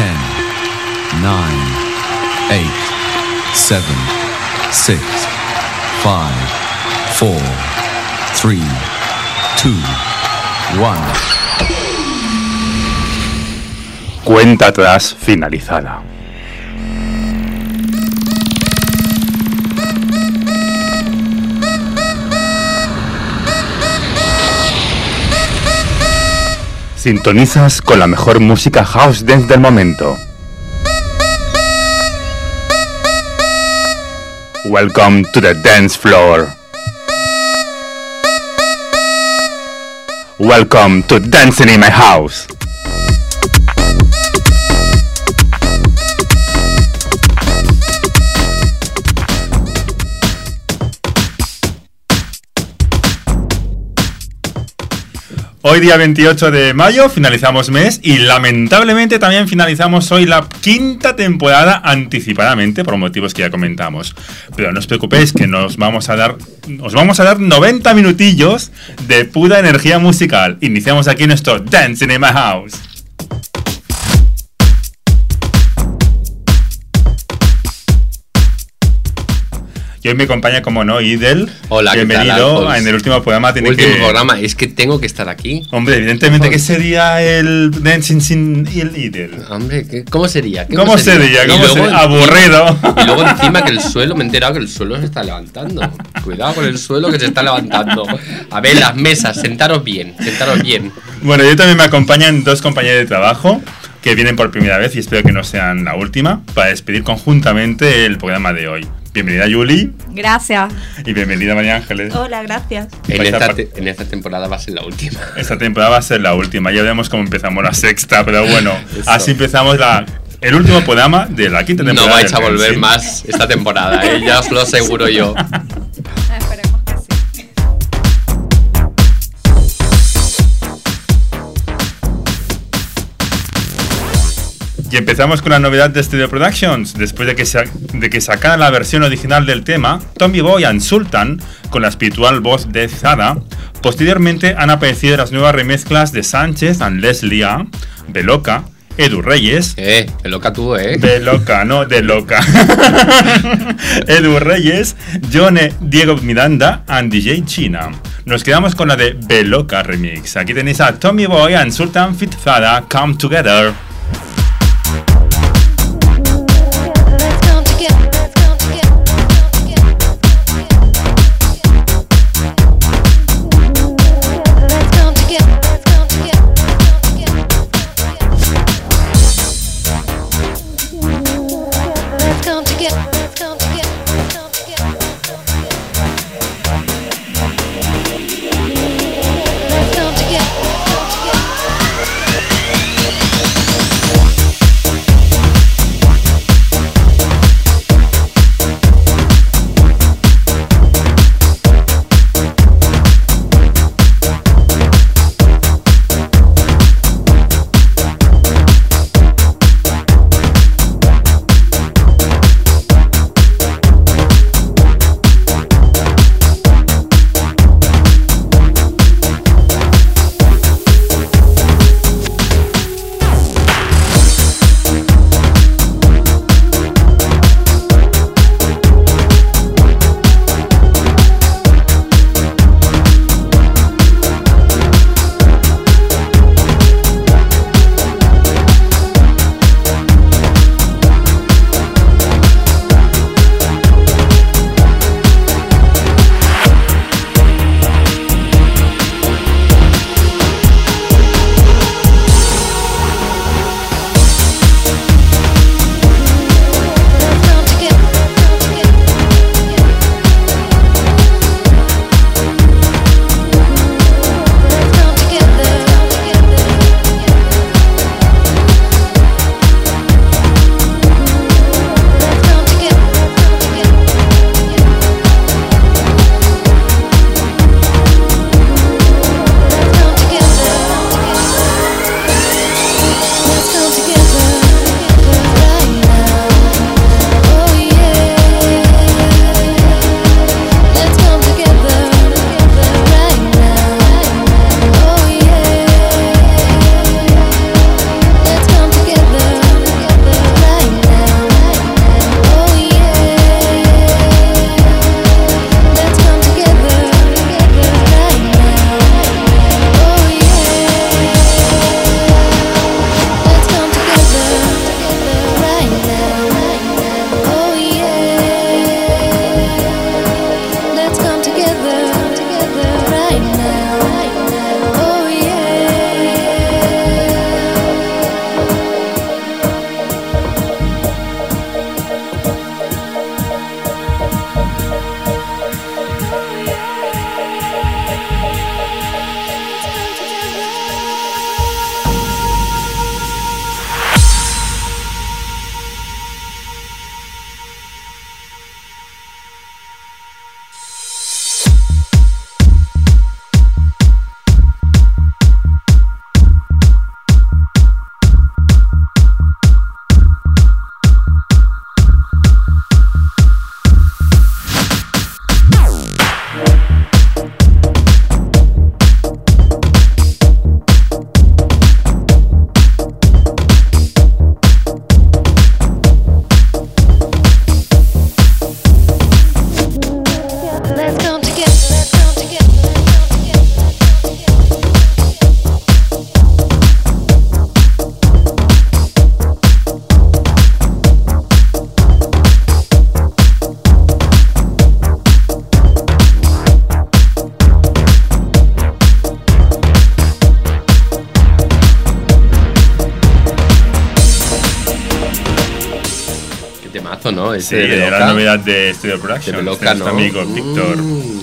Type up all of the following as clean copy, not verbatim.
9, 8, 7, 6, 5, 4, 3, 2, 1. Cuenta atrás finalizada. Sintonizas con la mejor música house dance del momento. Welcome to the dance floor. Welcome to Dancing in My House. Hoy día 28 de mayo finalizamos mes y lamentablemente también finalizamos hoy la quinta temporada anticipadamente por motivos que ya comentamos. Pero no os preocupéis que os vamos a dar 90 minutillos de pura energía musical. Iniciamos aquí nuestro Dancing in My House. Y hoy me acompaña, como no, Idel. Hola, bienvenido. En el último programa. Programa, es que tengo que estar aquí. Hombre, evidentemente, ¿qué sería el Dancing sin el Idel? Hombre, ¿cómo sería? ¿Cómo sería? Aburrido. Y luego encima que el suelo, me he enterado que el suelo se está levantando. Cuidado con el suelo que se está levantando. A ver, las mesas, sentaros bien. Bueno, yo también me acompañan dos compañeros de trabajo que vienen por primera vez y espero que no sean la última para despedir conjuntamente el programa de hoy. Bienvenida, Yuli. Gracias. Y bienvenida, María Ángeles. Hola, gracias. En esta temporada va a ser la última. Esta temporada va a ser la última. Ya veremos cómo empezamos la sexta, pero bueno, así empezamos el último programa de la quinta temporada. No vais a volver más esta temporada, ya os lo aseguro yo. Esperemos que sí. Y empezamos con la novedad de Studio Productions. Después de que sacaran la versión original del tema, Tommy Boy and Sultan, con la espiritual voz de Zara, posteriormente han aparecido las nuevas remezclas de Sánchez and Leslie A, Beloka, Edu Reyes. Beloka tú, Beloka, no, de loca. Edu Reyes, Johnny, Diego Miranda and DJ China. Nos quedamos con la de Beloka Remix. Aquí tenéis a Tommy Boy and Sultan Fit Zara, Come Together. temazo, ¿no? Sí, era la novedad de Studio Production. De Loca, nuestro ¿no? amigo Víctor.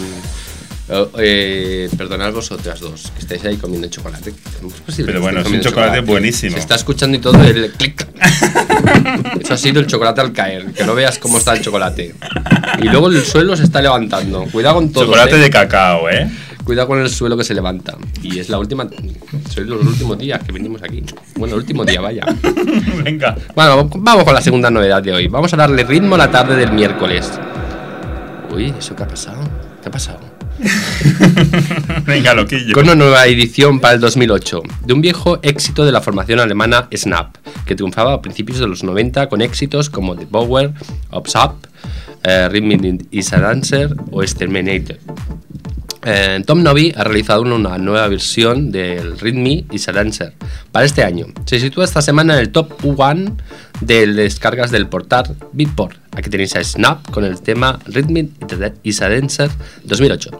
Perdonad vosotras dos, que estáis ahí comiendo chocolate. ¿Cómo es posible Pero que bueno, estéis es un comiendo chocolate buenísimo. Se está escuchando y todo el clic. Eso ha sido el chocolate al caer. Que no veas cómo está el chocolate. Y luego el suelo se está levantando. Cuidado con todo. Chocolate de cacao, ¿eh? Cuidado con el suelo que se levanta. Y es la última. Soy los últimos días que venimos aquí. Bueno, el último día, vaya. Venga. Bueno, vamos con la segunda novedad de hoy. Vamos a darle ritmo a la tarde del miércoles. Uy, ¿eso qué ha pasado? ¿Qué ha pasado? Venga, loquillo. Con una nueva edición para el 2008 de un viejo éxito de la formación alemana Snap, que triunfaba a principios de los 90 con éxitos como The Power of Up, Rhythm is a Dancer o Exterminator. Tom Novy ha realizado una nueva versión del Rhythm is a Dancer para este año. Se sitúa esta semana en el top 1 de descargas del portal Beatport. Aquí tenéis a Snap con el tema Rhythm is a Dancer 2008.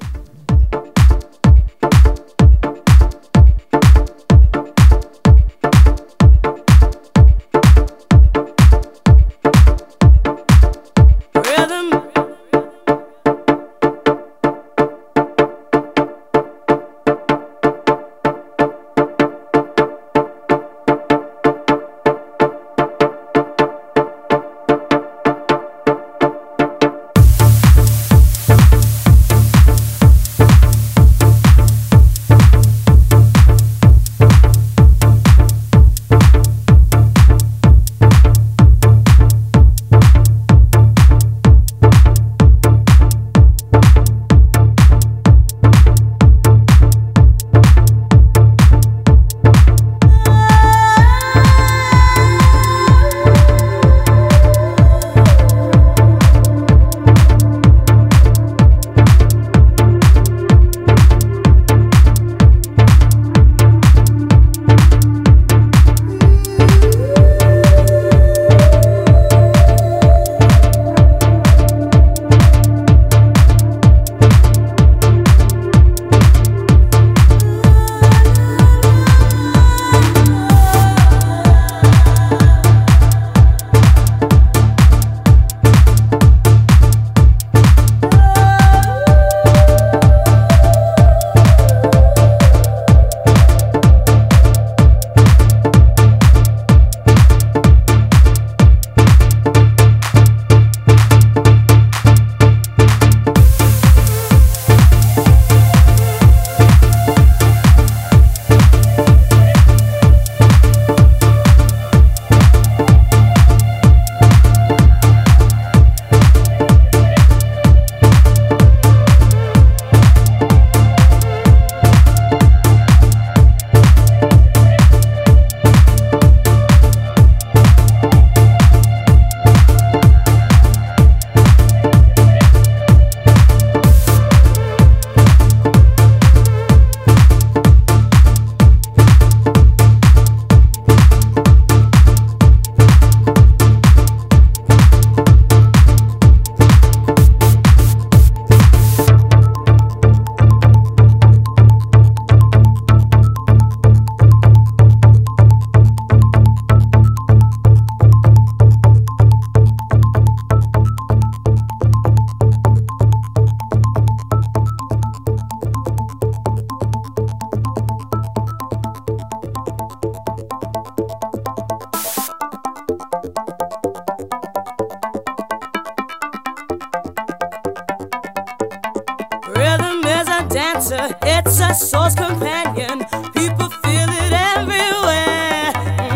dancer, it's a soul's companion. People feel it everywhere.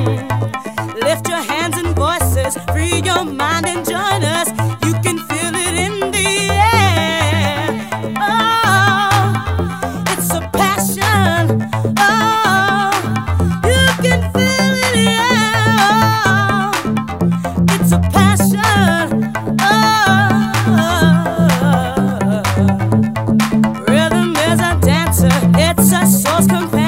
Lift your hands and voices, free your mind and join us. You can feel it in the air. Oh, it's a passion. Oh, you can feel it, yeah. Oh, it's a passion. Rhythm is a dancer, it's a soul's companion.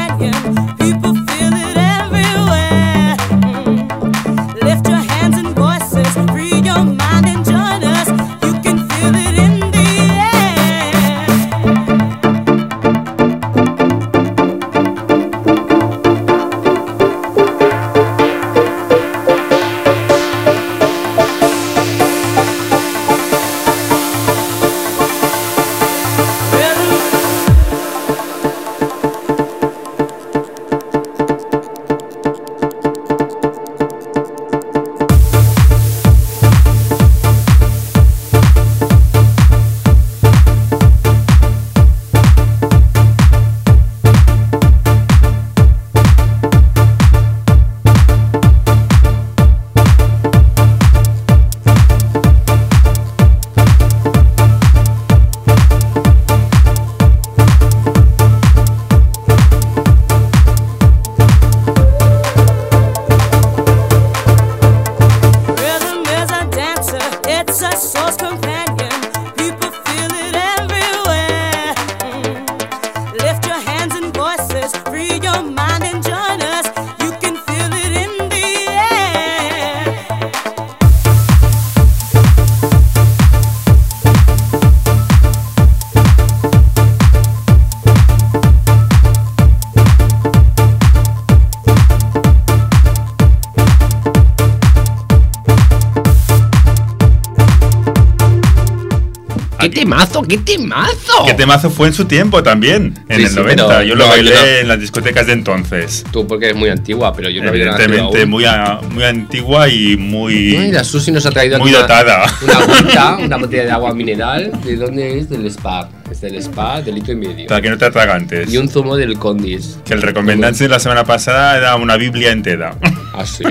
temazo! ¡Qué temazo! ¿Qué temazo fue en su tiempo también? En Sí, el sí, 90. pero Yo lo no, bailé yo no. en las discotecas de entonces. Tú porque eres muy antigua, pero yo no había nacido Evidentemente, aún. muy antigua y Ay, muy. la Susi nos ha traído muy aquí dotada. una agüita, una botella de agua mineral. ¿De dónde es? Del spa. Es del spa, de litro y medio. Para que no te atragantes. Y un zumo del Condis. Que el recomendante de la semana pasada era una Biblia entera. Ah, sí.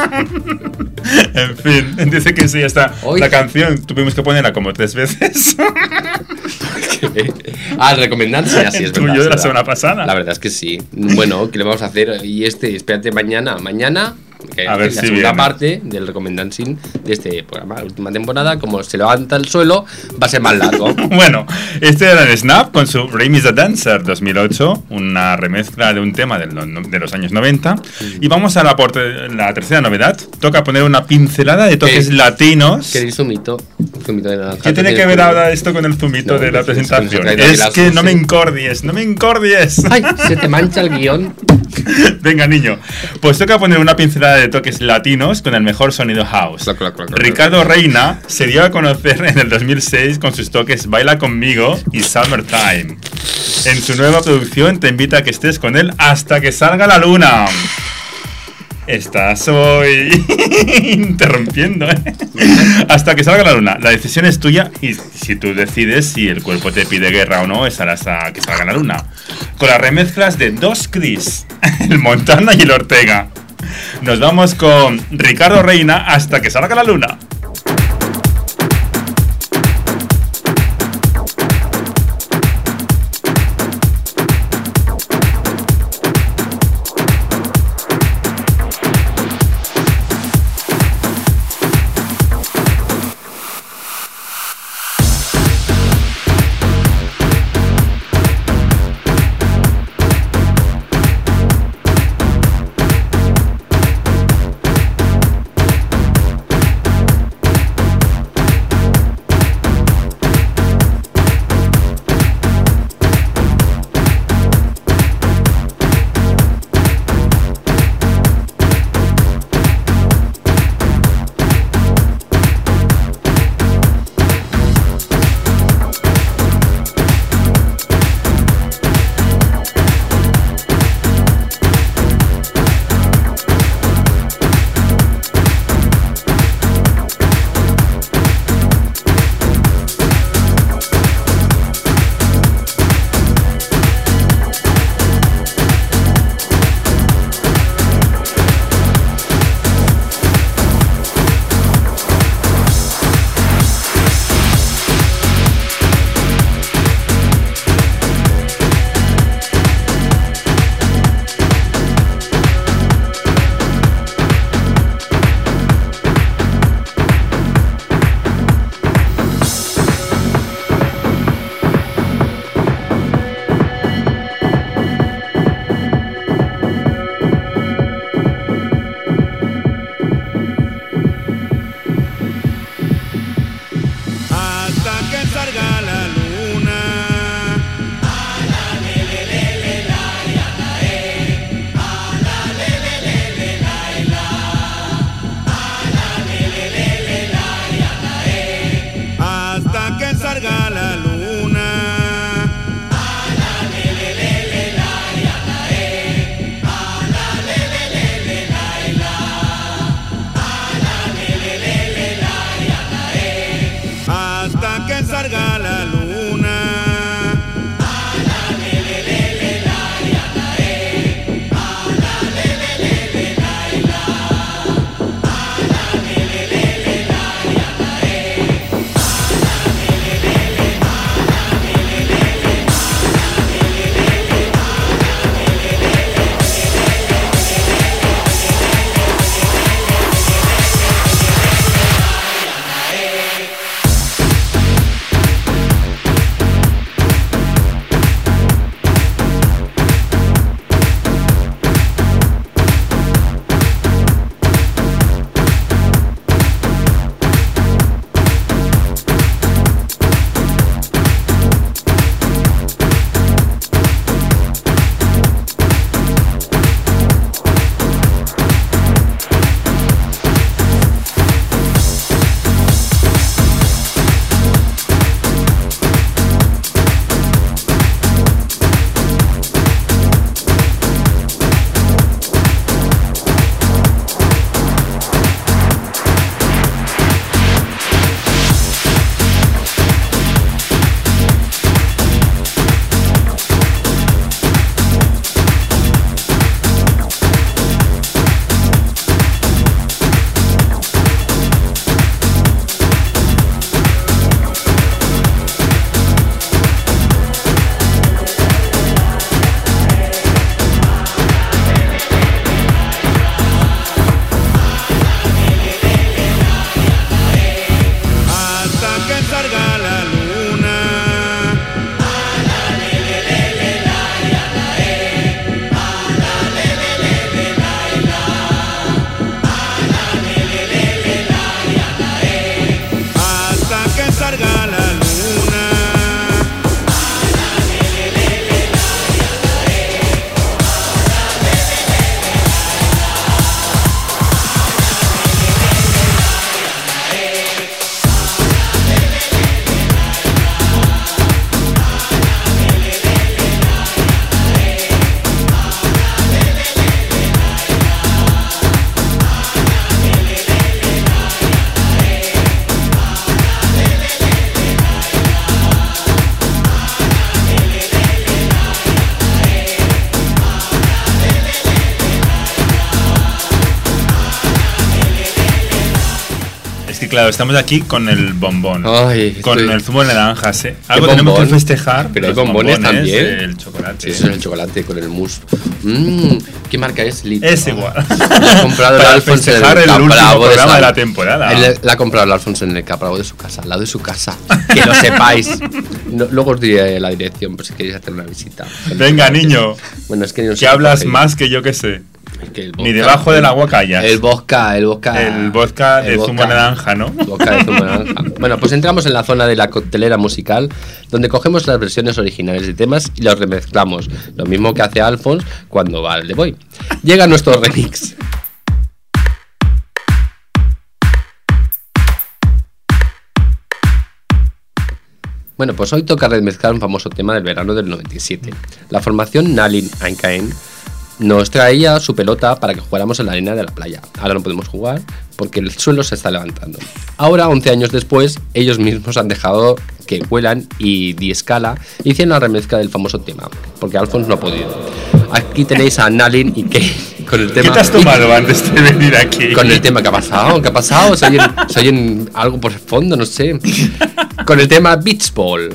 En fin, dice que sí, ya está. Hoy- La canción tuvimos que ponerla como 3 veces. El recomendante, así El es tuyo verdad. de es la verdad. semana pasada. La verdad es que sí. Bueno, ¿qué le vamos a hacer? Y espérate, mañana, que A ver es la si segunda viene. parte del recomendancing de este programa, la última temporada, como se levanta el suelo, va a ser más largo. Bueno, este era el Snap con su Rame is the Dancer 2008, una remezcla de un tema de los años 90. Y vamos a la tercera novedad. Toca poner una pincelada de toques ¿Qué? latinos. ¿Queréis zumito? Zumito de naranja. ¿Qué tiene que ver ahora esto con el zumito No, de la pues, presentación? se trae de Es las que no me Susi. encordies, no me encordies. ¡Ay! Se te mancha el guión. Venga, niño. Pues toca poner una pincelada de toques latinos con el mejor sonido house. Claro, claro, claro. Ricardo Reina se dio a conocer en el 2006 con sus toques Baila Conmigo y Summertime. En su nueva producción te invita a que estés con él hasta que salga la luna. Estás hoy interrumpiendo, ¿eh? Hasta que salga la luna. La decisión es tuya y si tú decides si el cuerpo te pide guerra o no, estarás a que salga la luna. Con las remezclas de dos Chris, el Montana y el Ortega. Nos vamos con Ricardo Reina hasta que salga la luna. que claro, estamos aquí con el bombón. Ay, con estoy- el zumo de naranjas, ¿eh? ¿Qué Algo tenemos que bombón? festejar. Pero hay los bombones también. El chocolate. Sí, eso es el chocolate con el mousse. ¿Qué marca es? Lidl. Es igual. La ha comprado el Para Alfonso en festejar el último Capravo programa Sal. de la temporada. La ha comprado el Alfonso en el Capravo de su casa, al lado de su casa. Que lo sepáis. Luego os diré la dirección por si queréis hacer una visita. Venga, niño. Bueno, es que no sé Que hablas coger. más que yo que sé. Es que el Ni vodka- debajo del agua callas. El vodka. El vodka de zumo de naranja, ¿no? Vodka de zumo de naranja. Bueno, pues entramos en la zona de la coctelera musical, donde cogemos las versiones originales de temas y los remezclamos. Lo mismo que hace Alphonse cuando va al The Boy. Llega nuestro remix. Bueno, pues hoy toca remezclar un famoso tema del verano del 97. La formación Nalin Aincaen nos traía su pelota para que jugáramos en la arena de la playa. Ahora no podemos jugar porque el suelo se está levantando. Ahora, 11 años después, ellos mismos han dejado que Huelan y Di Scala hicieron la remezcla del famoso tema, porque Alphonse no ha podido. Aquí tenéis a Nalin y Kane con el tema. ¿Qué te has tomado antes de venir aquí? Con el tema, ¿qué ha pasado? ¿Qué ha pasado? Se oyen algo por el fondo, no sé. Con el tema Beach Ball.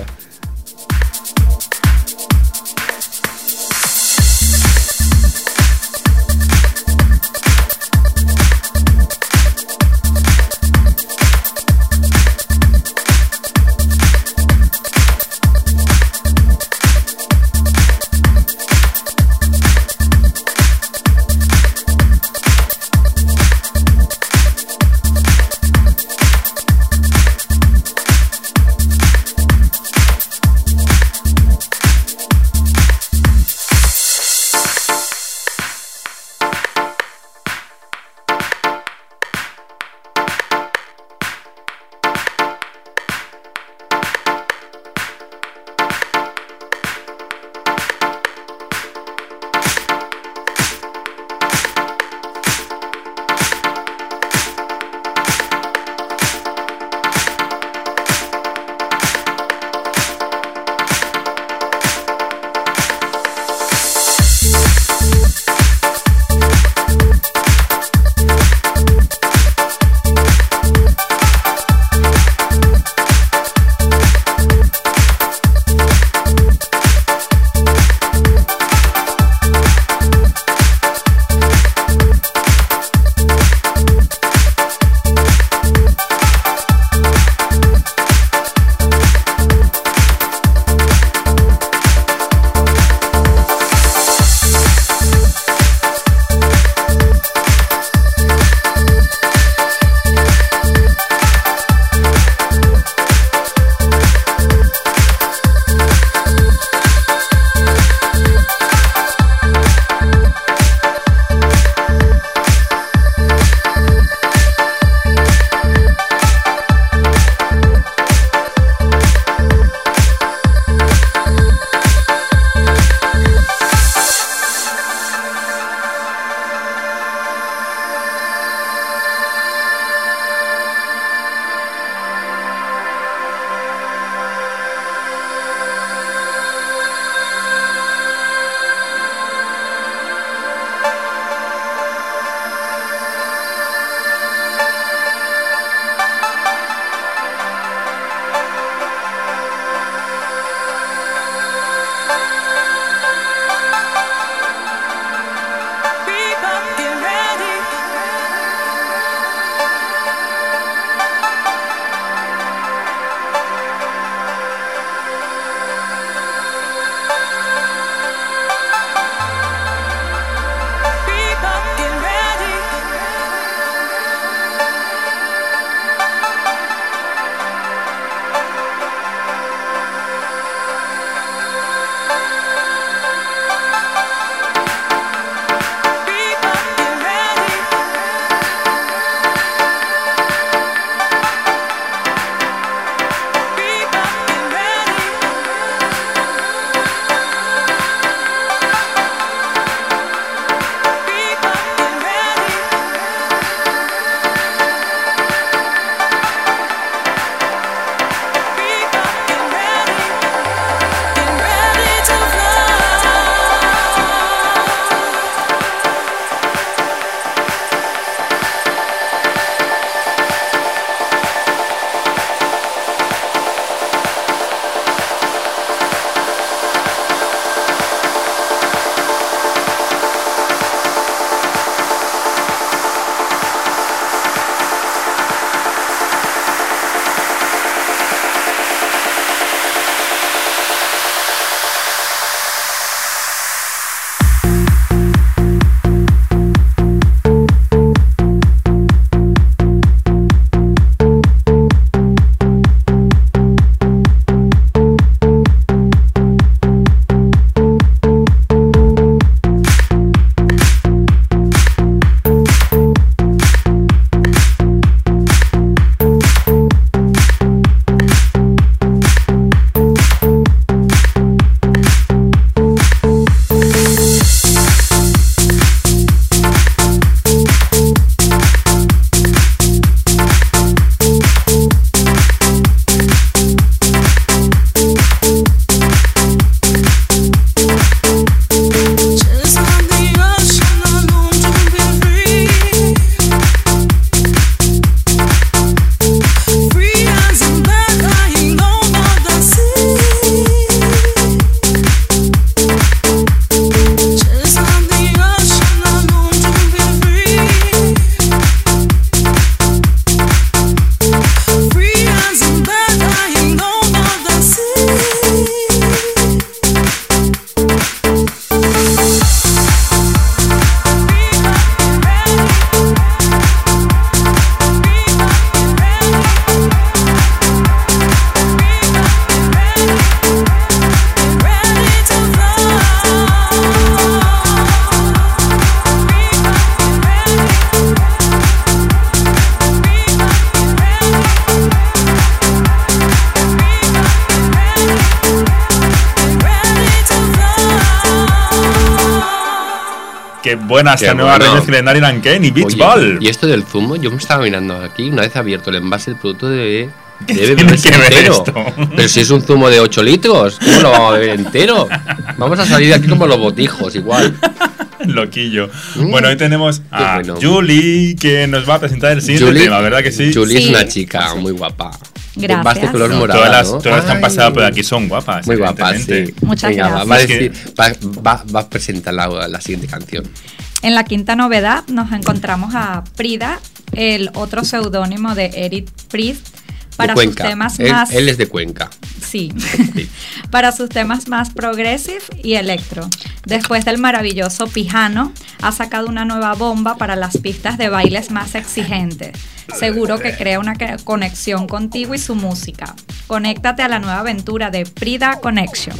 qué buena esta Qué nueva bueno. remezcla de Nari Lanken y Beach Oye, Ball. y esto del zumo, yo me estaba mirando aquí, una vez abierto el envase, el producto debe tiene beberse que ver entero. esto? Pero si es un zumo de 8 litros, ¿cómo lo vamos a beber entero? Vamos a salir de aquí como los botijos, igual. Loquillo. Bueno, hoy tenemos a bueno. Julie, que nos va a presentar el siguiente tema, ¿verdad que sí? Julie es Sí. una chica muy guapa. Gracias. Vas de color morado, Todas las que han Ay. pasado por aquí son guapas. Muy guapas, evidentemente. sí. Muchas Venga, gracias. Va a, Es que- decir, va a presentar la siguiente canción. En la quinta novedad nos encontramos a Prida, el otro seudónimo de Eric Priest, para de sus Cuenca. temas él, más... él es de Cuenca. Sí, Sí. para sus temas más progressive y electro. Después del maravilloso Pijano, ha sacado una nueva bomba para las pistas de bailes más exigentes. Seguro que crea una conexión contigo y su música. Conéctate a la nueva aventura de Prida Connection.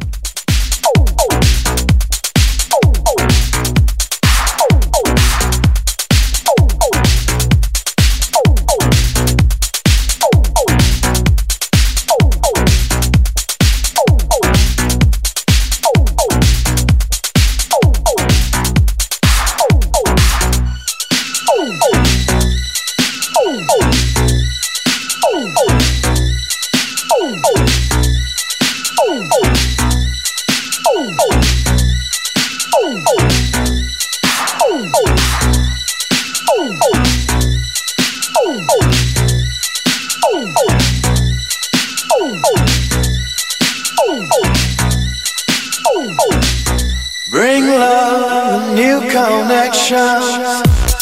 Bring love, a new connection.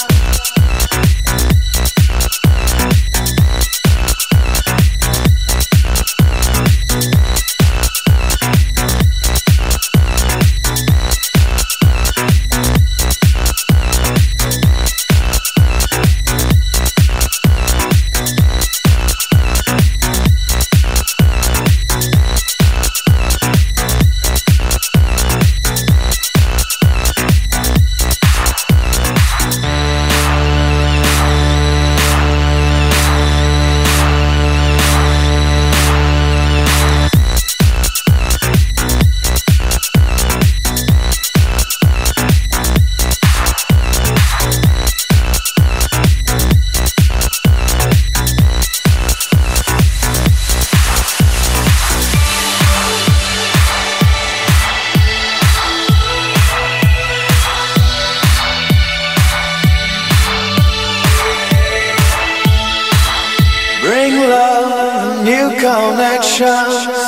Bring love, a new connection.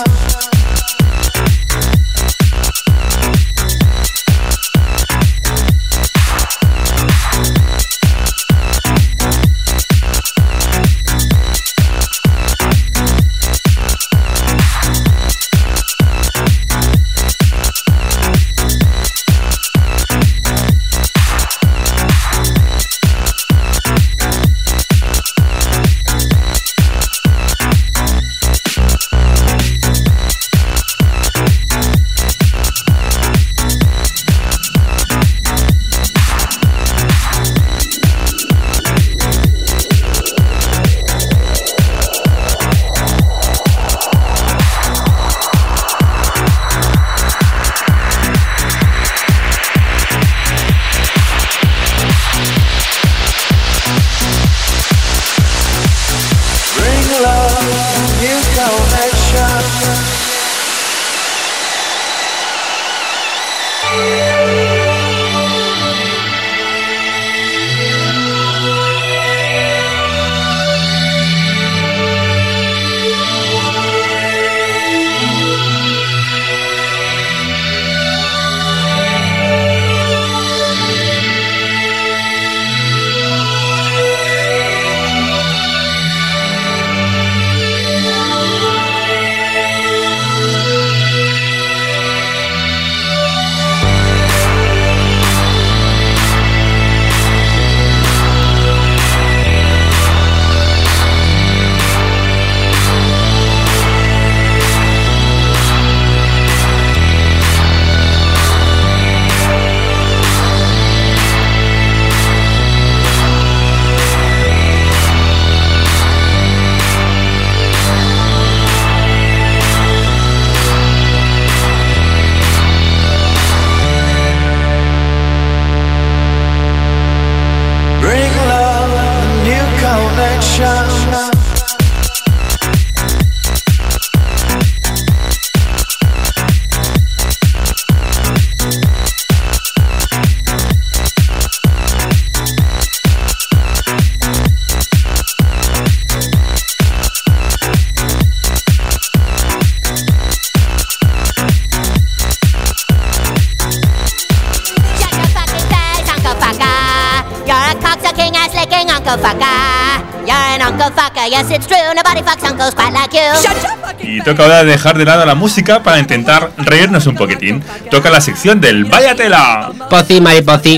a cocksucking, ass-licking Uncle Fucker. You're an Uncle Fucker, yes it's true. Nobody fucks uncles quite like you. Y toca ahora dejar de lado la música para intentar reírnos un poquitín. Toca la sección del Vaya Tela. Pozi, maripozi.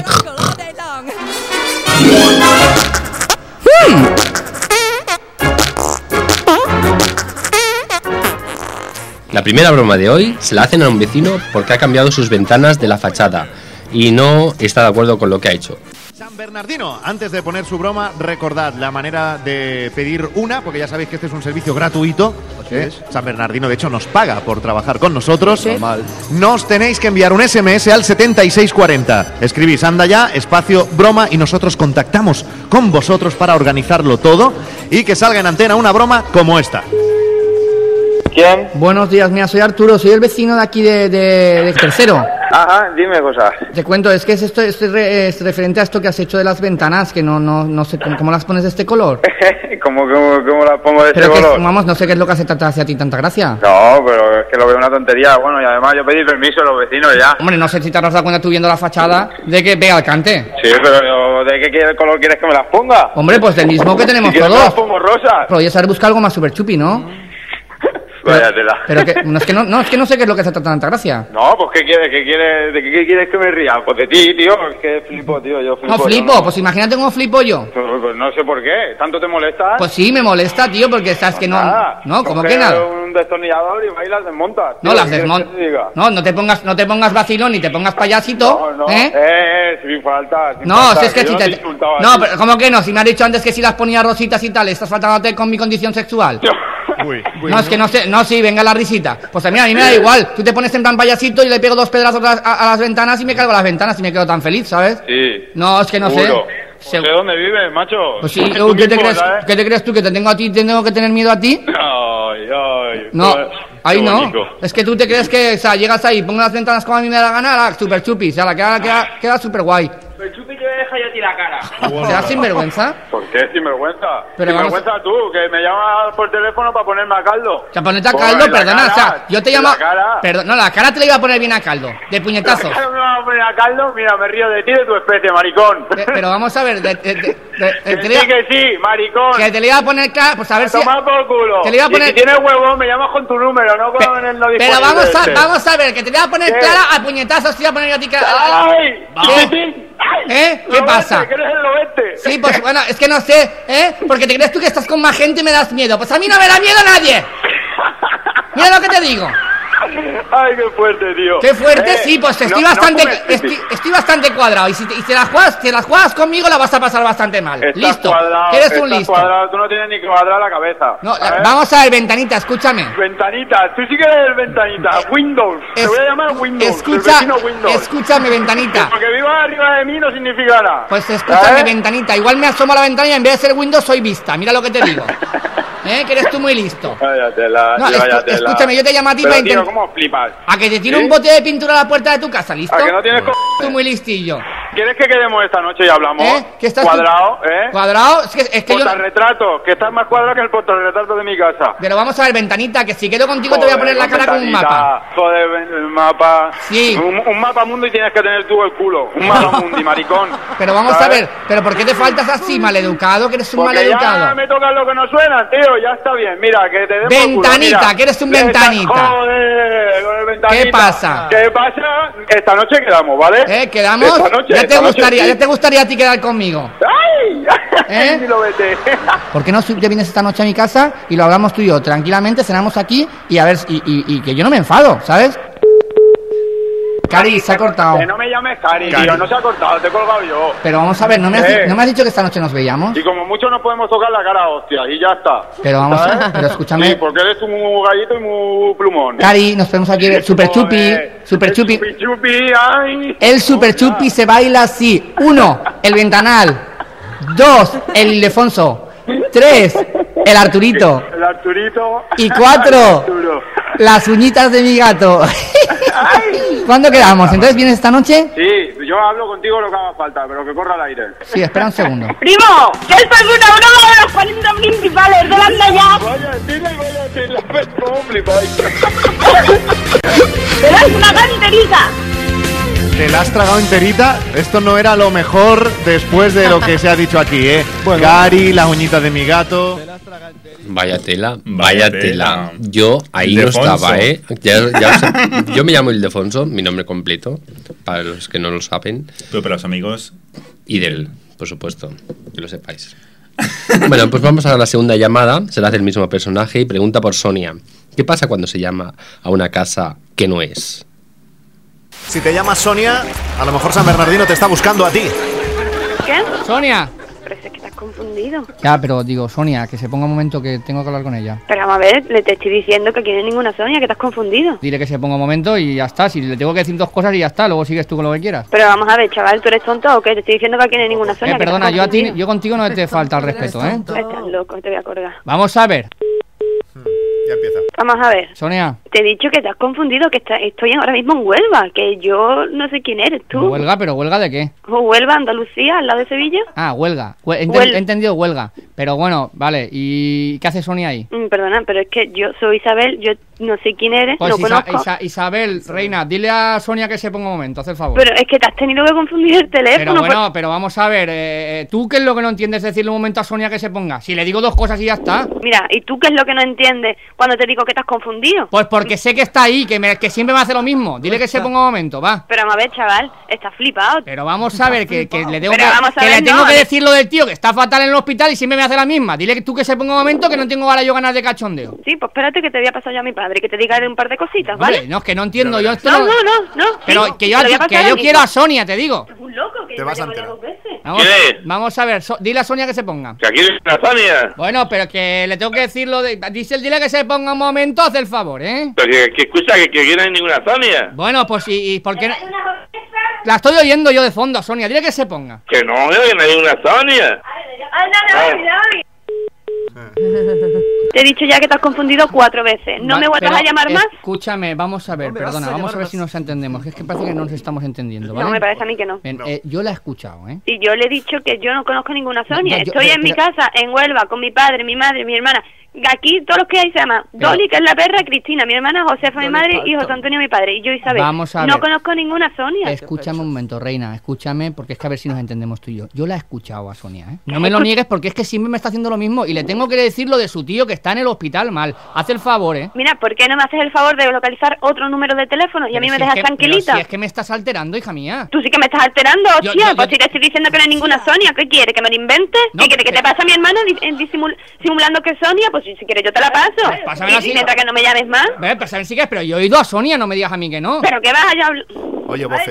La primera broma de hoy se la hacen a un vecino porque ha cambiado sus ventanas de la fachada y no está de acuerdo con lo que ha hecho. San Bernardino, antes de poner su broma, recordad la manera de pedir una, porque ya sabéis que este es un servicio gratuito. San Bernardino, de hecho, nos paga por trabajar con nosotros. Normal. Nos tenéis que enviar un SMS al 7640. Escribís anda ya, espacio broma, y nosotros contactamos con vosotros para organizarlo todo y que salga en antena una broma como esta. ¿Quién? Buenos días, mira, soy Arturo, soy el vecino de aquí de Tercero. Ajá, dime cosas. Te cuento, es que es referente a esto que has hecho de las ventanas, que no sé cómo las pones de este color. ¿Cómo las pongo de Pero este que, color? vamos, no sé qué es lo que hace hacia ti tanta gracia. No, pero es que lo veo una tontería. Bueno, y además yo pedí permiso a los vecinos ya. Hombre, no sé si te habrás dado cuenta tú viendo la fachada de que pega al cante. Sí, pero ¿de qué color quieres que me las ponga? Hombre, pues del mismo que tenemos Si quieres me todos. las pongo rosas. Pero ya saber buscar algo más super chupi, ¿no? Váyatela. Pero que no, es que no sé qué es lo que hace tanta gracia. No, pues ¿qué quieres? ¿De qué quieres que me ría? Pues de ti, tío. Es que flipo, tío. Yo flipo. No flipo, yo, pues imagínate cómo flipo yo. Pues no sé por qué. ¿Tanto te molesta? Pues sí, me molesta, tío, porque sabes que no. Nada. No, ¿cómo Coge que nada? un destornillador y vas y las desmontas. No, tío. las ¿Qué quieres desmontas. que te diga? No, no te pongas vacilón ni te pongas payasito. No, sin falta. Sin No, falta, si es que yo si no te. te insultaba a No, ti. pero ¿cómo que no? Si me has dicho antes que si las ponía rositas y tal, estás faltándote con mi condición sexual. No, es que no sé. No, sí, venga la risita. Pues a mí me da igual. Tú te pones en plan payasito y le pego 2 pedazos a las ventanas y me cargo las ventanas y me quedo tan feliz, ¿sabes? Sí. No, es que no Seguro. sé. ¿De dónde vives, macho? Pues sí, Tú ¿qué te mismo, crees? ¿sabes? ¿Qué te crees tú? ¿Que te tengo a ti? ¿Tengo que tener miedo a ti? Ay. No, ahí qué no. bonito. Es que tú te crees que, o sea, llegas ahí, pongo las ventanas como a mí me da la gana, super chupi, o sea, queda super guay. Pero Chupi, yo deja ya ti la cara. ¿Te das sinvergüenza? ¿Por qué sinvergüenza? Pero vamos- Sinvergüenza tú, que me llamas por teléfono para ponerme a caldo. O sea, ponete a Pues caldo, en la perdona, cara, o sea, yo te en llamo. la cara. Perdón, no, la cara te la iba a poner bien a caldo, de puñetazos. La cara me vas a poner a caldo, mira, me río de ti y de tu especie, maricón. Pero vamos a ver, Que sí, maricón. que te le iba a poner cara, pues a ver si. Toma por culo. Te le iba a poner- Y si tienes huevo, me llamas con tu número, no con el no Pero disponible este. vamos a ver, que te le iba a poner ¿Qué? cara a puñetazos, te iba a poner yo a ti cara. ¡Ay! ¿Qué? ¿Eh? ¿Qué Lo pasa? vete, que eres el oeste. Sí, pues bueno, es que no sé, ¿eh? Porque te crees tú que estás con más gente y me das miedo. Pues a mí no me da miedo nadie. Mira lo que te digo. Ay, qué fuerte, tío. Qué fuerte, sí, pues estoy no bastante fumes pipi. estoy bastante cuadrado. Y si las juegas conmigo la vas a pasar bastante mal. Estás Listo. cuadrado, Eres un estás listo. cuadrado, tú no tienes ni que cuadrar la cabeza. No, ¿sabes? vamos a ver, ventanita, escúchame. Ventanita, tú sí que eres el ventanita. Windows. Te voy a llamar Windows. el vecino Windows. Escúchame, ventanita. Porque vivas arriba de mí no significa nada. Pues escúchame, ¿sabes? ventanita. Igual me asomo a la ventana y en vez de ser Windows soy vista. Mira lo que te digo. Que eres tú muy listo. Váyatela, No, váyatela. escúchame, yo te llamo a ti Pero, para tío, intentar. ¿cómo flipas? A que te tiro ¿Sí? un bote de pintura a la puerta de tu casa, ¿listo? ¿A que no tienes Tú muy listillo. ¿Quieres que quedemos esta noche y hablamos? ¿Que estás Cuadrado, Cuadrado, es que yo. Portarretrato, que estás más cuadrado que el portarretrato de mi casa. Pero vamos a ver, ventanita, que si quedo contigo te voy a poner la cara con un ventanita, mapa. Joder, el mapa. Sí. Un mapa mundo y tienes que tener tú el culo. Un mapa mundi, maricón. Pero vamos a ¿sabes? ver, ¿pero por qué te faltas así, maleducado? Que eres un Porque ya maleducado. me tocan lo que no suena, tío. Ya está bien. Mira, que te den por culo, Ventanita, mira. que eres un Esta- ventanita. Joder, con el ventanita. ¿Qué pasa? ¿Qué pasa? Esta noche quedamos, ¿vale? ¿Quedamos? Esta noche, ya te esta noche, gustaría, sí. ya te gustaría a ti quedar conmigo. ¡Ay! Ni lo vete. ¿Por qué no te vienes esta noche a mi casa y lo hablamos tú y yo? Tranquilamente, cenamos aquí y a ver, y que yo no me enfado, ¿sabes? Cari, se ha cortado. Que no me llames Cari, tío. No se ha cortado, te he colgado yo. Pero vamos a ver, ¿no me has dicho que esta noche nos veíamos? Y como mucho nos podemos tocar la cara, hostia, y ya está. Pero vamos ¿sabes? pero escúchame. Sí, porque eres tú muy gallito y muy plumón. Cari, nos vemos aquí, super chupi, super chupi. Chupi, chupi, ay. El super chupi se baila así. 1, el ventanal. 2, el Ildefonso. 3, el Arturito. El Arturito. Y 4, Arturo. las uñitas de mi gato. ¿Cuándo quedamos? ¿Entonces vienes esta noche? Sí, yo hablo contigo lo que haga falta, pero que corra al aire. Sí, espera un segundo. ¡Primo! ¡Que esto es una broma de los 40 principales de la ya! Vaya, dile, ¿cómo flipáis? ¡Pero es una canterita! ¿Te la has tragado enterita? Esto no era lo mejor después de lo que se ha dicho aquí, Bueno. Gary, las uñitas de mi gato. Vaya tela, vaya tela. Yo ahí Ildefonso. no estaba, yo me llamo Ildefonso, mi nombre completo, para los que no lo saben. Pero para los amigos. Y del, por supuesto, que lo sepáis. Bueno, pues vamos a la segunda llamada. Se la hace el mismo personaje y pregunta por Sonia. ¿Qué pasa cuando se llama a una casa que no es? Si te llamas Sonia, a lo mejor San Bernardino te está buscando a ti. ¿Qué? Sonia. Pero es que estás confundido. Ya, pero digo, Sonia, que se ponga un momento que tengo que hablar con ella. Pero vamos a ver, le te estoy diciendo que aquí no hay ninguna Sonia, que estás confundido. Dile que se ponga un momento y ya está. Si le tengo que decir dos cosas y ya está, luego sigues tú con lo que quieras. Pero vamos a ver, chaval, ¿tú eres tonto o qué? Te estoy diciendo que aquí no hay ninguna Sonia. que Perdona, estás yo a ti, confundido. yo contigo no te falta el respeto, ¿eh? Estás loco, te voy a colgar. Vamos a ver, Ya empieza. Vamos a ver. Sonia. Te he dicho que te has confundido, que estoy ahora mismo en Huelva, que yo no sé quién eres tú. ¿Huelga? ¿Pero huelga de qué? Huelva, Andalucía, al lado de Sevilla. Ah, huelga. He entendido huelga. Pero bueno, vale. ¿Y qué hace Sonia ahí? Perdona, pero es que yo soy Isabel, yo no sé quién eres, Pues no conozco. Isabel, reina, dile a Sonia que se ponga un momento, haz el favor. Pero es que te has tenido que confundir el teléfono. Pero bueno, pero vamos a ver, ¿tú qué es lo que no entiendes decirle un momento a Sonia que se ponga? Si le digo dos cosas y ya está. Mira, ¿y tú qué es lo que no entiendes cuando te digo que estás confundido? Pues porque sé que está ahí, que siempre me hace lo mismo. Dile que se ponga un momento, va. Pero vamos a ver, chaval, estás flipado. Pero vamos a ver, que le tengo, Pero vamos a ver, le tengo no, que decir lo del tío que está fatal en el hospital y siempre me hace la misma. Dile que tú que se ponga un momento que no tengo ahora yo ganas de cachondeo. Sí, pues espérate que te voy a pasar yo a mi padre, que te diga un par de cositas, Vale, ¿vale? no, es que no entiendo, yo esto No. Pero sí, que yo te lo voy a pasar que yo a quiero mi- a Sonia, te digo. Es un loco, que Te yo vas me a llamo ya enterar. 2 veces. Vamos a ver, dile a Sonia que se ponga. Que aquí es la Sonia. Bueno, pero que le tengo que decirlo de... Dile que se ponga un momento, haz el favor, ¿eh? Pero que escucha que aquí no hay ninguna Sonia. Bueno, pues ¿y por qué no? La estoy oyendo yo de fondo a Sonia, dile que se ponga. Que no, que no hay ninguna Sonia. Te he dicho ya que te has confundido 4 veces. ¿No me vuelvas Pero a llamar más? Escúchame, vamos a ver, Hombre, perdona, vas a vamos a llamar ver más. si nos entendemos. Es que parece que no nos estamos entendiendo, ¿vale? No, me parece a mí que no. Bien, yo la he escuchado, ¿eh? Y yo le he dicho que yo no conozco ninguna Sonia. No, yo- Estoy en mi pero- casa, en Huelva, con mi padre, mi madre, mi hermana. Aquí todos los que hay se llaman Dolly, que es la perra, Cristina, mi hermana, Josefa, mi madre, y José Antonio, mi padre. Y yo, Isabel. Vamos a No ver. conozco ninguna Sonia. Escúchame un momento, reina, escúchame, porque es que a ver si nos entendemos tú y yo. Yo la he escuchado a Sonia, ¿eh? No me lo niegues porque es que siempre me está haciendo lo mismo y le tengo que decir lo de su tío que está en el hospital mal. Haz el favor, ¿eh? Mira, ¿por qué no me haces el favor de localizar otro número de teléfono y a mí Pero me si es dejas que- tranquilita? pero si es que me estás alterando, hija mía. Tú sí que me estás alterando, Yo- hostia. yo- Pues yo- si te estoy diciendo que no hay ninguna Sonia, ¿qué quiere? ¿Que me lo invente? No, ¿Qué quiere? ¿Que te pasa a mi hermana simulando que es Sonia? Pues si quieres yo te la paso. pásamela así. Y mientras que no me llames más. Pues a ver si quieres, pero yo he oído a Sonia, no me digas a mí que no. ¿Pero qué vas a hablar? Oye, voces.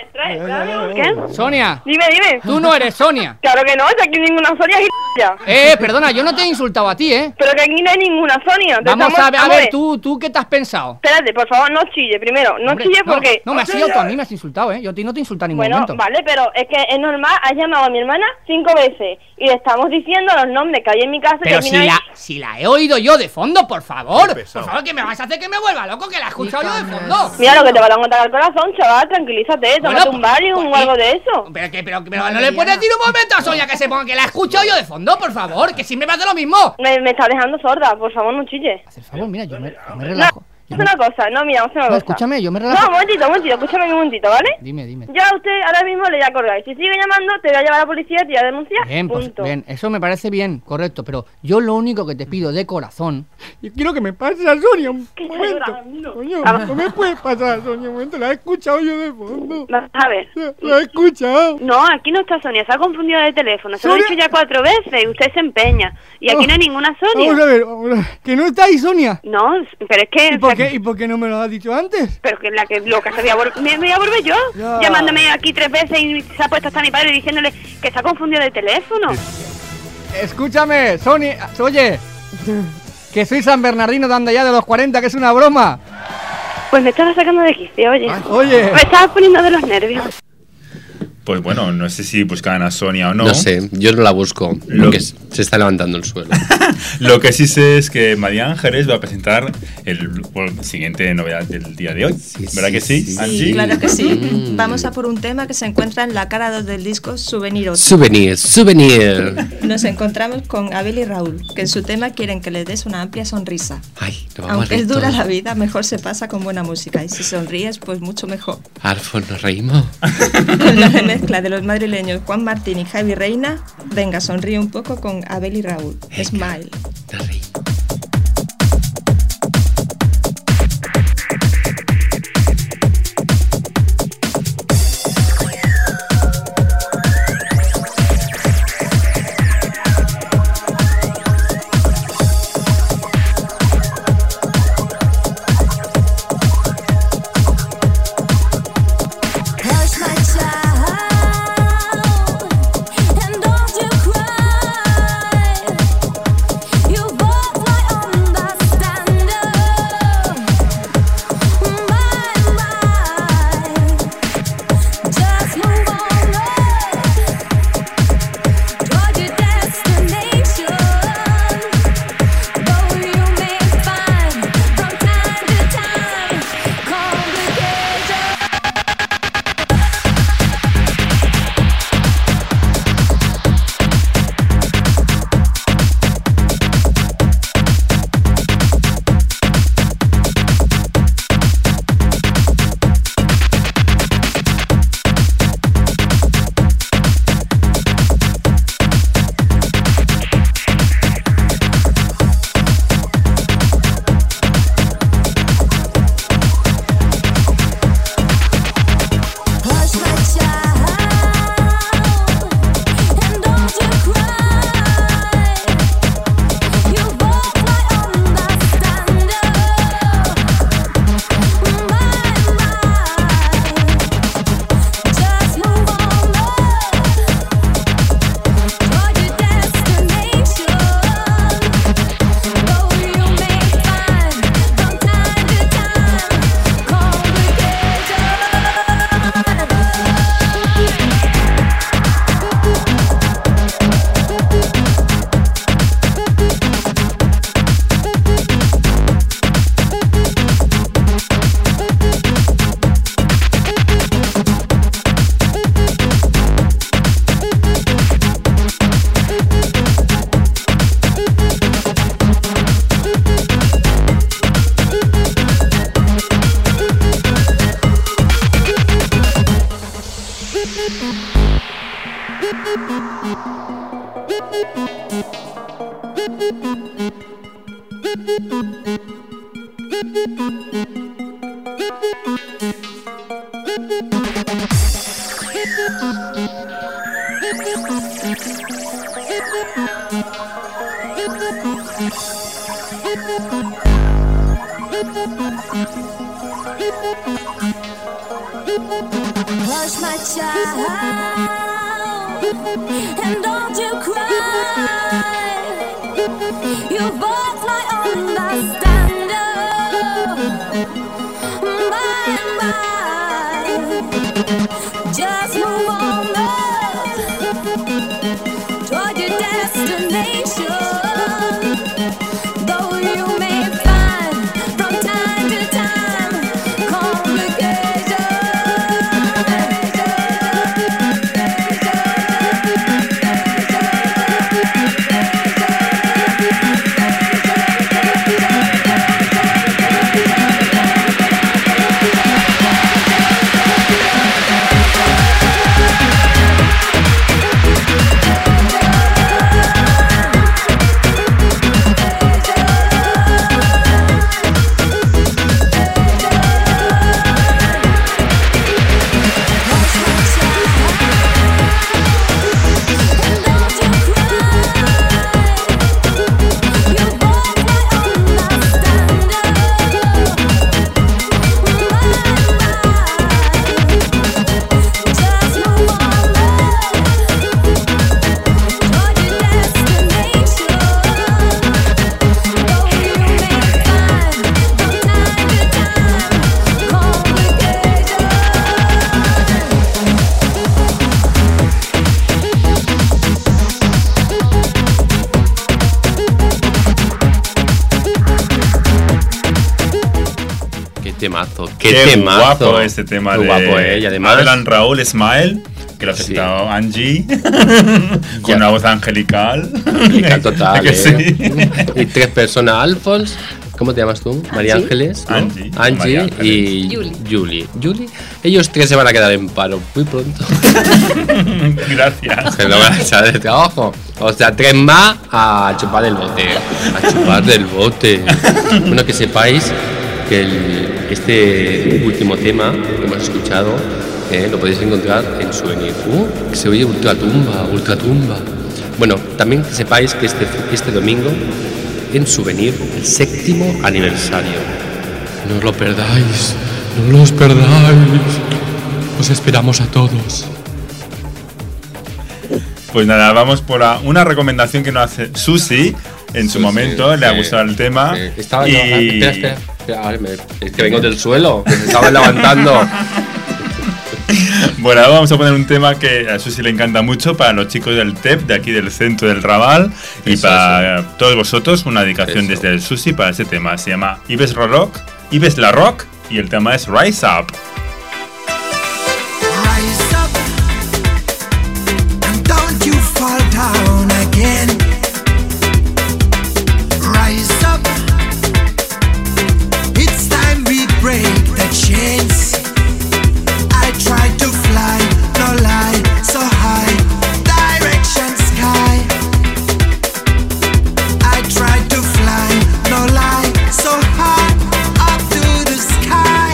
Trae. ¿Qué? Sonia, Dime. tú no eres Sonia. Claro que no, si aquí ninguna Sonia es ya. Perdona, yo no te he insultado a ti, ¿eh? Pero que aquí no hay ninguna Sonia. Vamos a ver, tú qué te has pensado. Espérate, por favor, no chille primero. No Hombre, chille porque... No, me has insultado tú a mí, me has insultado, ¿eh? Yo a ti no te he insultado en ningún Bueno, momento. vale, pero es que es normal. Has llamado a mi hermana 5 veces y le estamos diciendo los nombres que hay en mi casa. Pero y al final- si la he oído yo de fondo, por favor. pesado. Por favor, que me vas a hacer que me vuelva loco, que la he escuchado yo de fondo. Mira lo que te van a contar al corazón, chaval. Tranquilízate, tómate un Valium o algo de eso. Pero no le puedes decir un momento a Sonia que se ponga, que la he escuchado yo de fondo, por favor, que siempre me hace lo mismo. Me está dejando sorda, por favor, no chille. Haz el favor, mira, yo me No, relajo. es una cosa, no, mira, vamos a hacer una cosa. Escúchame, yo me No, relajo. un momentito, escúchame un momentito, ¿vale? Dime. Ya usted ahora mismo le voy a colgar. Si sigue llamando, te voy a llevar a la policía y te voy a denunciar. Bien, pues Punto. bien, eso me parece bien, correcto, pero yo lo único que te pido de corazón, y quiero que me pases a Sonia un Que está momento. llorando. Coño, Vamos. no me puedes pasar a Sonia un momento, la he escuchado yo de fondo. Vamos a ver. La he escuchado. No, aquí no está Sonia, se ha confundido de teléfono. Se lo he ¿Sonia? dicho ya 4 veces y usted se empeña. Y aquí no hay ninguna Sonia. Vamos a ver, que no está ahí Sonia. No, pero es que... ¿Y por qué no me lo has dicho antes? Pero que la que loca se voy a me voy a volver yo. Ya. Llamándome aquí 3 veces y se ha puesto hasta mi padre diciéndole que se ha confundido de teléfono. Escúchame, Sonia, oye, que soy San Bernardino de Andallá de los 40, que es una broma. Pues me estaba sacando de quicio, oye. Oye. Me estaba poniendo de los nervios. Pues bueno, no sé si buscaban a Sonia o no. No sé, yo no la busco, porque se está levantando el suelo. Lo que sí sé es que María Ángeles va a presentar el siguiente novedad del día de hoy. ¿Verdad que sí, Angie? Sí, claro que sí. Vamos a por un tema que se encuentra en la cara 2 del disco Souvenir 8. Souvenir. Nos encontramos con Abel y Raúl, que en su tema quieren que les des una amplia sonrisa. Ay, no vamos Aunque es recto. dura la vida, mejor se pasa con buena música. Y si sonríes, pues mucho mejor. Alfon, nos reímos. Con los mezcla de los madrileños Juan Martín y Javi Reina. Venga, sonríe un poco con Abel y Raúl. Smile. Hush, my child, and don't you cry. You both lie on the stand-up. Bye-bye. Just move on up toward your destination. Though you may find from time to time Qué temazo. Guapo este tema. Qué de guapo, y además Alan Raúl Smile, que lo ha citado Angie con una voz angelical. Angelical total. Sí. Y tres personas, Alphonse, ¿Cómo te llamas tú? María Angie. Ángeles, ¿no? Angie. Angie María y Julie. Ellos 3 se van a quedar en paro muy pronto. Gracias. Se lo van a echar de trabajo. O sea, 3 más a chupar del bote. A chupar del bote. Bueno, que sepáis que este último tema que hemos escuchado lo podéis encontrar en Souvenir. Que se oye ultratumba. Bueno, también que sepáis que este domingo en Souvenir, el 7º aniversario. No os lo perdáis, no os perdáis. Os esperamos a todos. Pues nada, vamos por una recomendación que nos hace Susi. En su momento le ha gustado el tema. Estaba y... Espera, a ver, es que vengo del suelo, que se estaban levantando. Bueno, ahora vamos a poner un tema que a Susi le encanta mucho para los chicos del TEP, de aquí del centro del Raval, y para todos vosotros, una dedicación desde el Susi para ese tema. Se llama Yves La Rock, y el tema es Rise Up. Rise up and don't you fall down again. Rise up, it's time we break the chains. I tried to fly, no lie, so high, direction sky. I tried to fly, no lie, so high, up to the sky.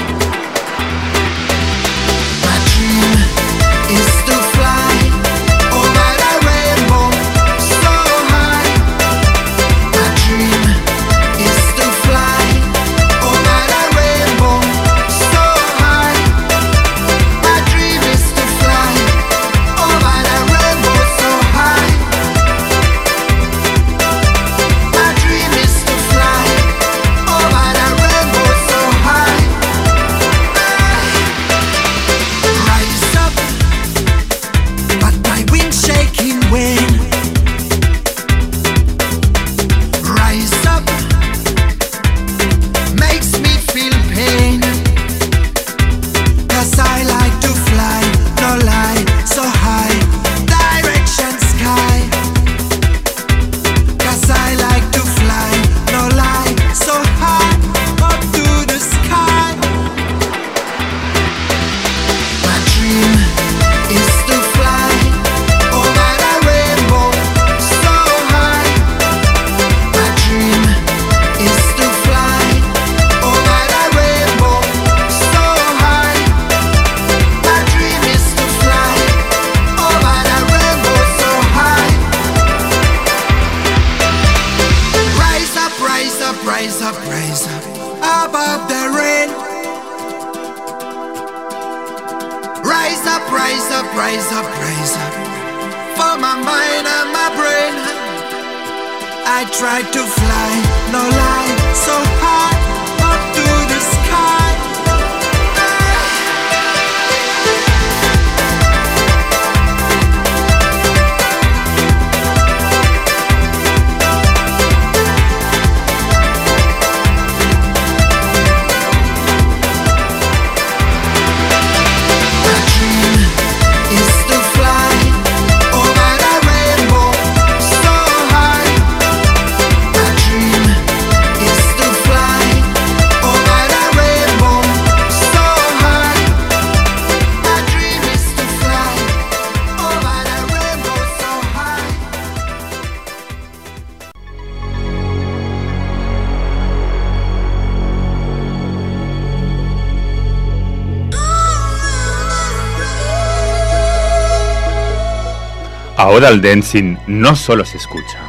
My dream is to fly over the rainbow, so high. My dream is to fly over the rainbow, so high. My dream is to fly over the rainbow so high. My dream is to fly over the rainbow so high. Rise up, but my wings shaking when. Rise up, makes me feel pain. 'Cause I like to fly, no lie, so high, direction sky. 'Cause I like to fly, no lie, so high, up to the sky. My dream is to fly over the rainbow, so high. My dream is to fly over the rainbow, so high. My dream is to fly over the rainbow so high. Rise up, rise up, rise up, rise up, above the rain. Rise up, rise up, rise up, rise up, for my mind and my brain. I tried to fly, no lie, so high, up to the sky. My dream is to fly over the rainbow so high. My dream is to fly over the rainbow so high. My dream is to fly over the rainbow so high. Ahora el dancing no solo se escucha,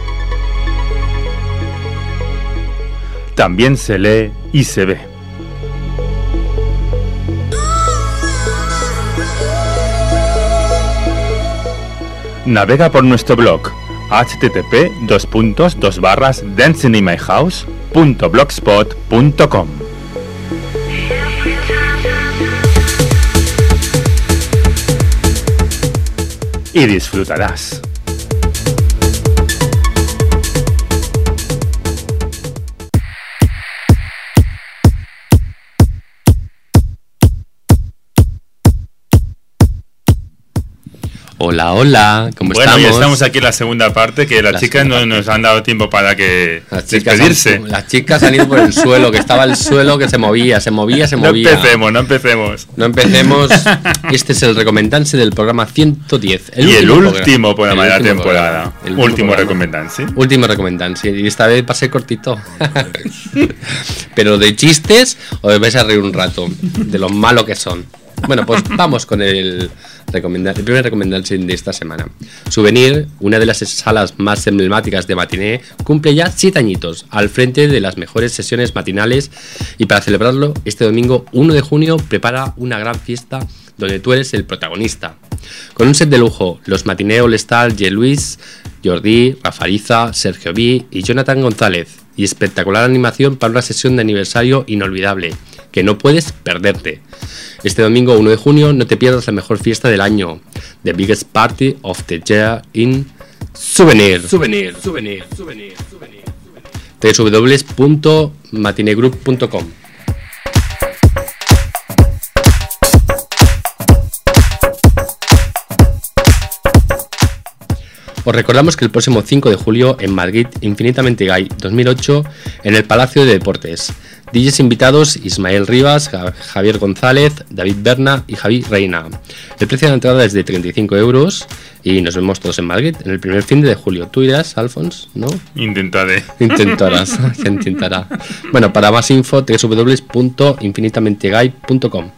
también se lee y se ve. Navega por nuestro blog http://dancinginmyhouse.blogspot.com. Y disfrutarás. Hola, hola, ¿cómo Bueno, estamos? ya estamos aquí en la segunda parte, que las chicas no nos han dado tiempo para que despedirse. Las chicas han ido por el suelo, que estaba el suelo que se movía. No empecemos. No empecemos. Este es el recomendance del programa 110. El último programa de la temporada. Último recomendance. Y esta vez va a ser cortito. Pero de chistes os vais a reír un rato de lo malo que son. Bueno, pues vamos con el primer recomendance de esta semana. Souvenir, una de las salas más emblemáticas de matiné, cumple ya 7 añitos al frente de las mejores sesiones matinales, y para celebrarlo, este domingo 1 de junio prepara una gran fiesta donde tú eres el protagonista. Con un set de lujo, los Matiné All Star, J. Luis, Jordi, Rafariza, Sergio B y Jonathan González, y espectacular animación para una sesión de aniversario inolvidable que no puedes perderte. Este domingo 1 de junio no te pierdas la mejor fiesta del año, The Biggest Party of the Year in Souvenir. www.matinegroup.com. Os recordamos que el próximo 5 de julio en Madrid, Infinitamente Gay 2008, en el Palacio de Deportes. DJs invitados: Ismael Rivas, Javier González, David Berna y Javi Reina. El precio de la entrada es de 35 euros y nos vemos todos en Madrid en el primer fin de julio. ¿Tú irás, Alfons? ¿No? Intentarás, se intentará. Bueno, para más info, www.infinitamentegay.com.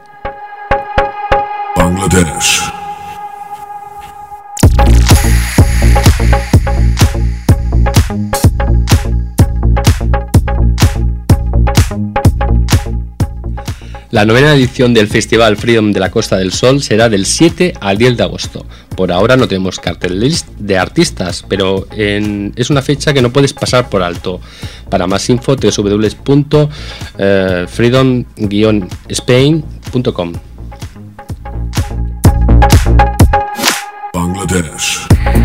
Bangladesh. La 9ª edición del Festival Freedom de la Costa del Sol será del 7 al 10 de agosto. Por ahora no tenemos cartel list de artistas, pero es una fecha que no puedes pasar por alto. Para más info, www.freedom-spain.com. Bangladesh.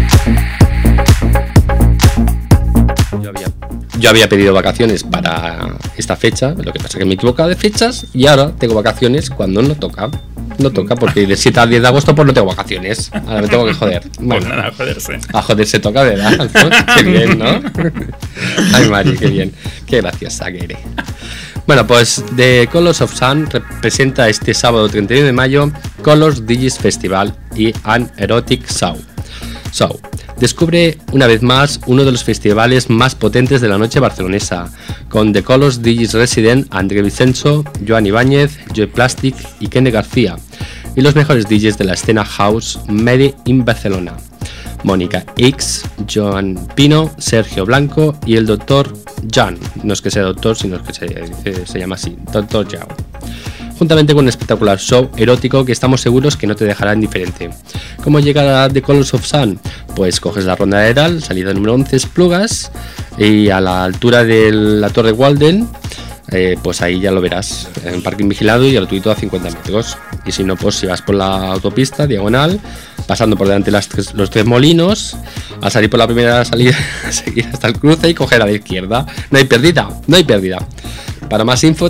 Yo había pedido vacaciones para esta fecha, lo que pasa es que me he equivocado de fechas y ahora tengo vacaciones cuando no toca. No toca porque de 7 al 10 de agosto pues no tengo vacaciones. Ahora me tengo que joder. Bueno, pues nada, joderse. A joderse toca, ¿verdad? Qué bien, ¿no? Ay, Mari, qué bien. Qué graciosa que eres. Bueno, pues The Colors of Sun representa este sábado 31 de mayo Colors Digis Festival y An Erotic Show. Descubre una vez más uno de los festivales más potentes de la noche barcelonesa, con The Colors Digis Resident, André Vicenzo, Joan Ibáñez, Joy Plastic y Kenne García, y los mejores DJs de la escena house made in Barcelona: Mónica X, Joan Pino, Sergio Blanco y el Dr. Jan. No es que sea doctor, sino que se llama así, Dr. Jan. Juntamente con un espectacular show erótico que estamos seguros que no te dejará indiferente. ¿Cómo llegar a The Colors of Sun? Pues coges la ronda de Edal, salida número 11, Esplugas, y a la altura de la Torre Walden, pues ahí ya lo verás, en parking vigilado y gratuito a 50 metros. Y si no, pues si vas por la autopista diagonal, pasando por delante los tres molinos, al salir por la primera salida, seguir hasta el cruce y coger a la izquierda. No hay pérdida. Para más info,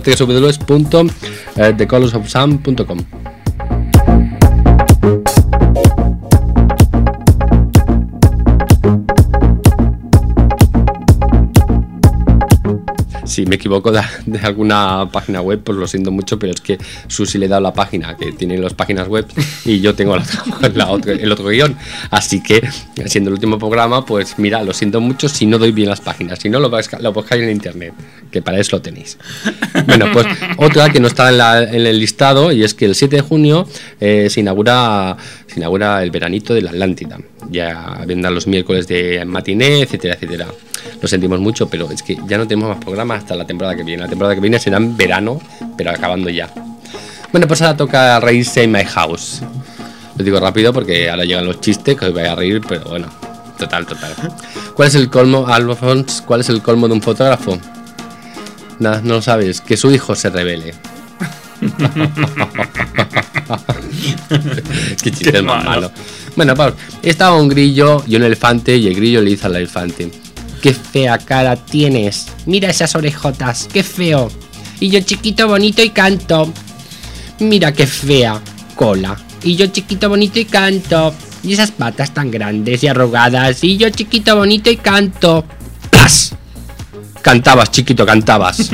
www.thecolorsofsun.com. Si me equivoco de alguna página web, pues lo siento mucho, pero es que Susi le da la página que tiene las páginas web y yo tengo el otro guión. Así que, siendo el último programa, pues mira, lo siento mucho si no doy bien las páginas. Si no, lo buscáis en internet, que para eso lo tenéis. Bueno, pues otra que no está en el listado, y es que el 7 de junio se inaugura el veranito de la Atlántida. Ya vendrán los miércoles de matiné, etcétera, etcétera. Lo sentimos mucho, pero es que ya no tenemos más programas hasta la temporada que viene. La temporada que viene será en verano, pero acabando ya. Bueno, pues ahora toca reírse en My House. Lo digo rápido porque ahora llegan los chistes, que os voy a reír, pero bueno, total. ¿Cuál es el colmo, Alfons? ¿Cuál es el colmo de un fotógrafo? Nada, no lo sabes, que su hijo se revele. Qué chiste más malo. Bueno, Pablo, estaba un grillo y un elefante, y el grillo le dice al elefante: qué fea cara tienes, mira esas orejotas, qué feo. Y yo chiquito, bonito y canto. Mira qué fea cola. Y yo chiquito, bonito y canto. Y esas patas tan grandes y arrugadas. Y yo chiquito, bonito y canto. ¡Plas! Cantabas, chiquito, cantabas.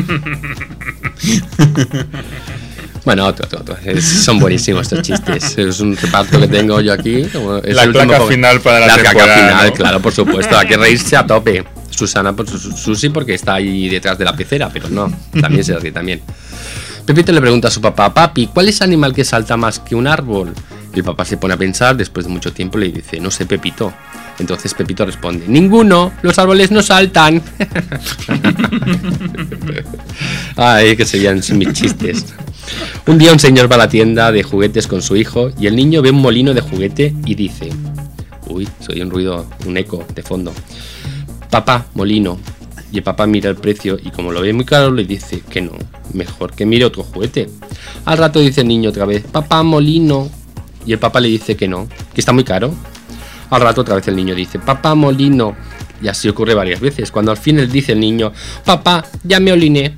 Bueno, otro. Son buenísimos estos chistes. Es un reparto que tengo yo aquí. Es la claca final para la temporada. Claca final, ¿no? Claro, por supuesto. Hay que reírse a tope. Susana, por Susi, porque está ahí detrás de la pecera, pero no, también se ríe también. Pepito le pregunta a su papá: papi, ¿cuál es el animal que salta más que un árbol? El papá se pone a pensar, después de mucho tiempo le dice: no sé, Pepito. Entonces Pepito responde: ninguno, los árboles no saltan. Ay, que serían mis chistes. Un día un señor va a la tienda de juguetes con su hijo y el niño ve un molino de juguete y dice: uy, soy un ruido, un eco de fondo. Papá, molino. Y el papá mira el precio y como lo ve muy caro le dice que no, mejor que mire otro juguete. Al rato dice el niño otra vez: papá, molino. Y el papá le dice que no, que está muy caro. Al rato otra vez el niño dice: papá, molino. Y así ocurre varias veces, cuando al fin él dice el niño: papá, ya me oliné.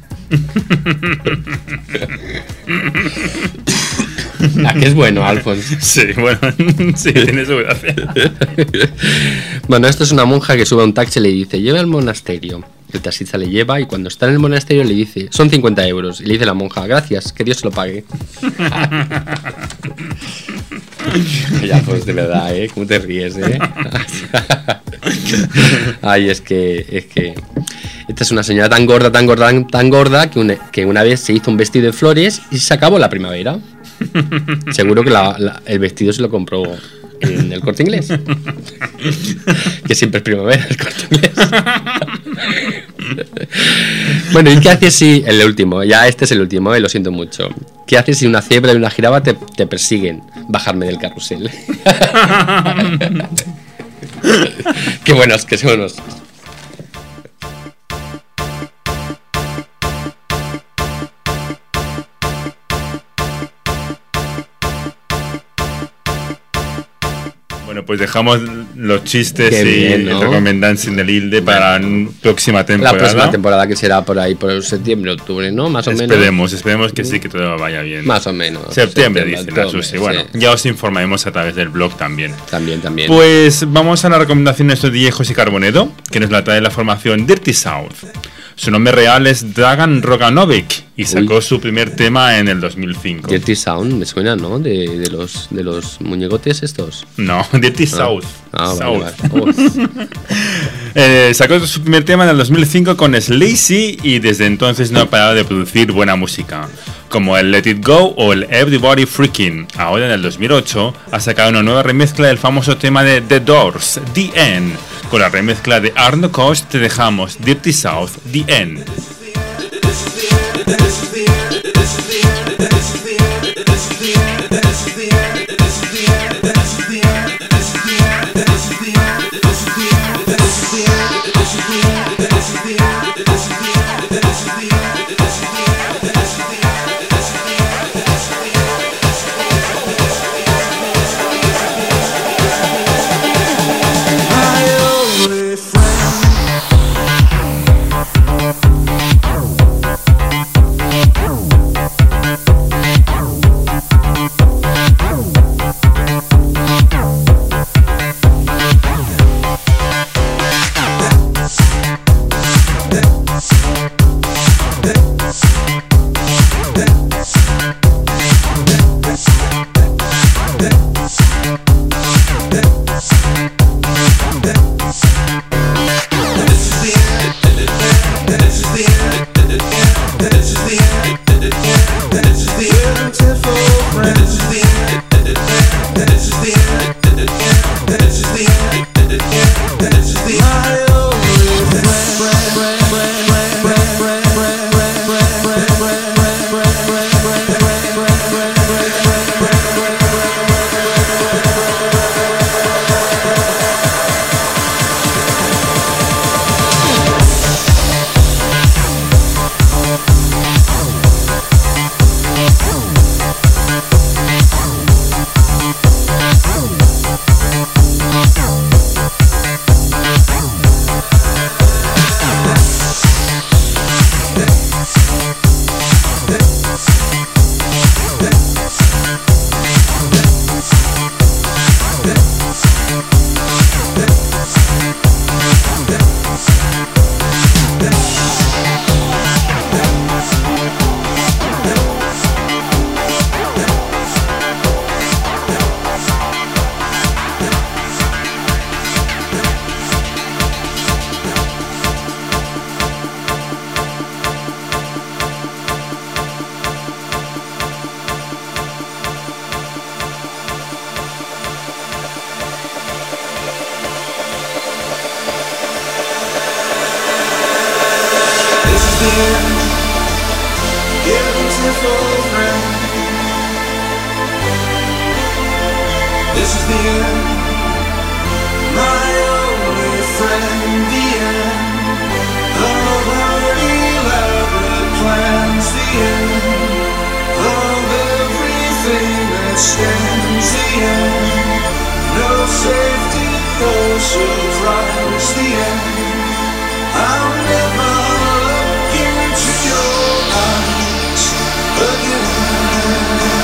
¿A qué es bueno, Alfonso? Sí, bueno, sí, tiene su gracia. Bueno, esto es una monja que sube a un taxi y le dice: lleve al monasterio. El taxista le lleva y cuando está en el monasterio le dice: son 50 euros. Y le dice la monja: gracias, que Dios se lo pague. Ya, pues de verdad, ¿eh? ¿Cómo te ríes, eh? Ay, es que esta es una señora tan gorda que una vez se hizo un vestido de flores y se acabó la primavera. Seguro que el vestido se lo compró en el Corte Inglés. Que siempre es primavera el Corte Inglés. Bueno, ¿y qué haces si... El último, ya este es el último, lo siento mucho. ¿Qué haces si una cebra y una jirafa te persiguen? Bajarme del carrusel. Qué buenos, qué buenos. Bueno, pues dejamos los chistes Qué bien, ¿no? el recomendancing del Hilde para la próxima temporada. La próxima temporada que será por ahí, por septiembre, octubre, ¿no? Más o menos. Esperemos que sí, que todo vaya bien. Más o menos. Septiembre dice la Susi. Bueno, sí. ya os informaremos a través del blog también. También. Pues vamos a la recomendación de estos días José Carbonedo, que nos la trae la formación Dirty South. Su nombre real es Dragan Roganovic y sacó su primer tema en el 2005. Dirty Sound, me suena, ¿no? De los muñecotes estos. No, Dirty South. Vale. Sacó su primer tema en el 2005 con Slazy y desde entonces no ha parado de producir buena música, como el Let It Go o el Everybody Freaking. Ahora en el 2008 ha sacado una nueva remezcla del famoso tema de The Doors, The End. Con la remezcla de Arno Cost te dejamos Dirty South, The End. end. Beautiful friend. This is the end. My only friend. The end of our elaborate plans. The end of everything that stands. The end. No safety, no surprise. The end. I'll never look into your eyes again.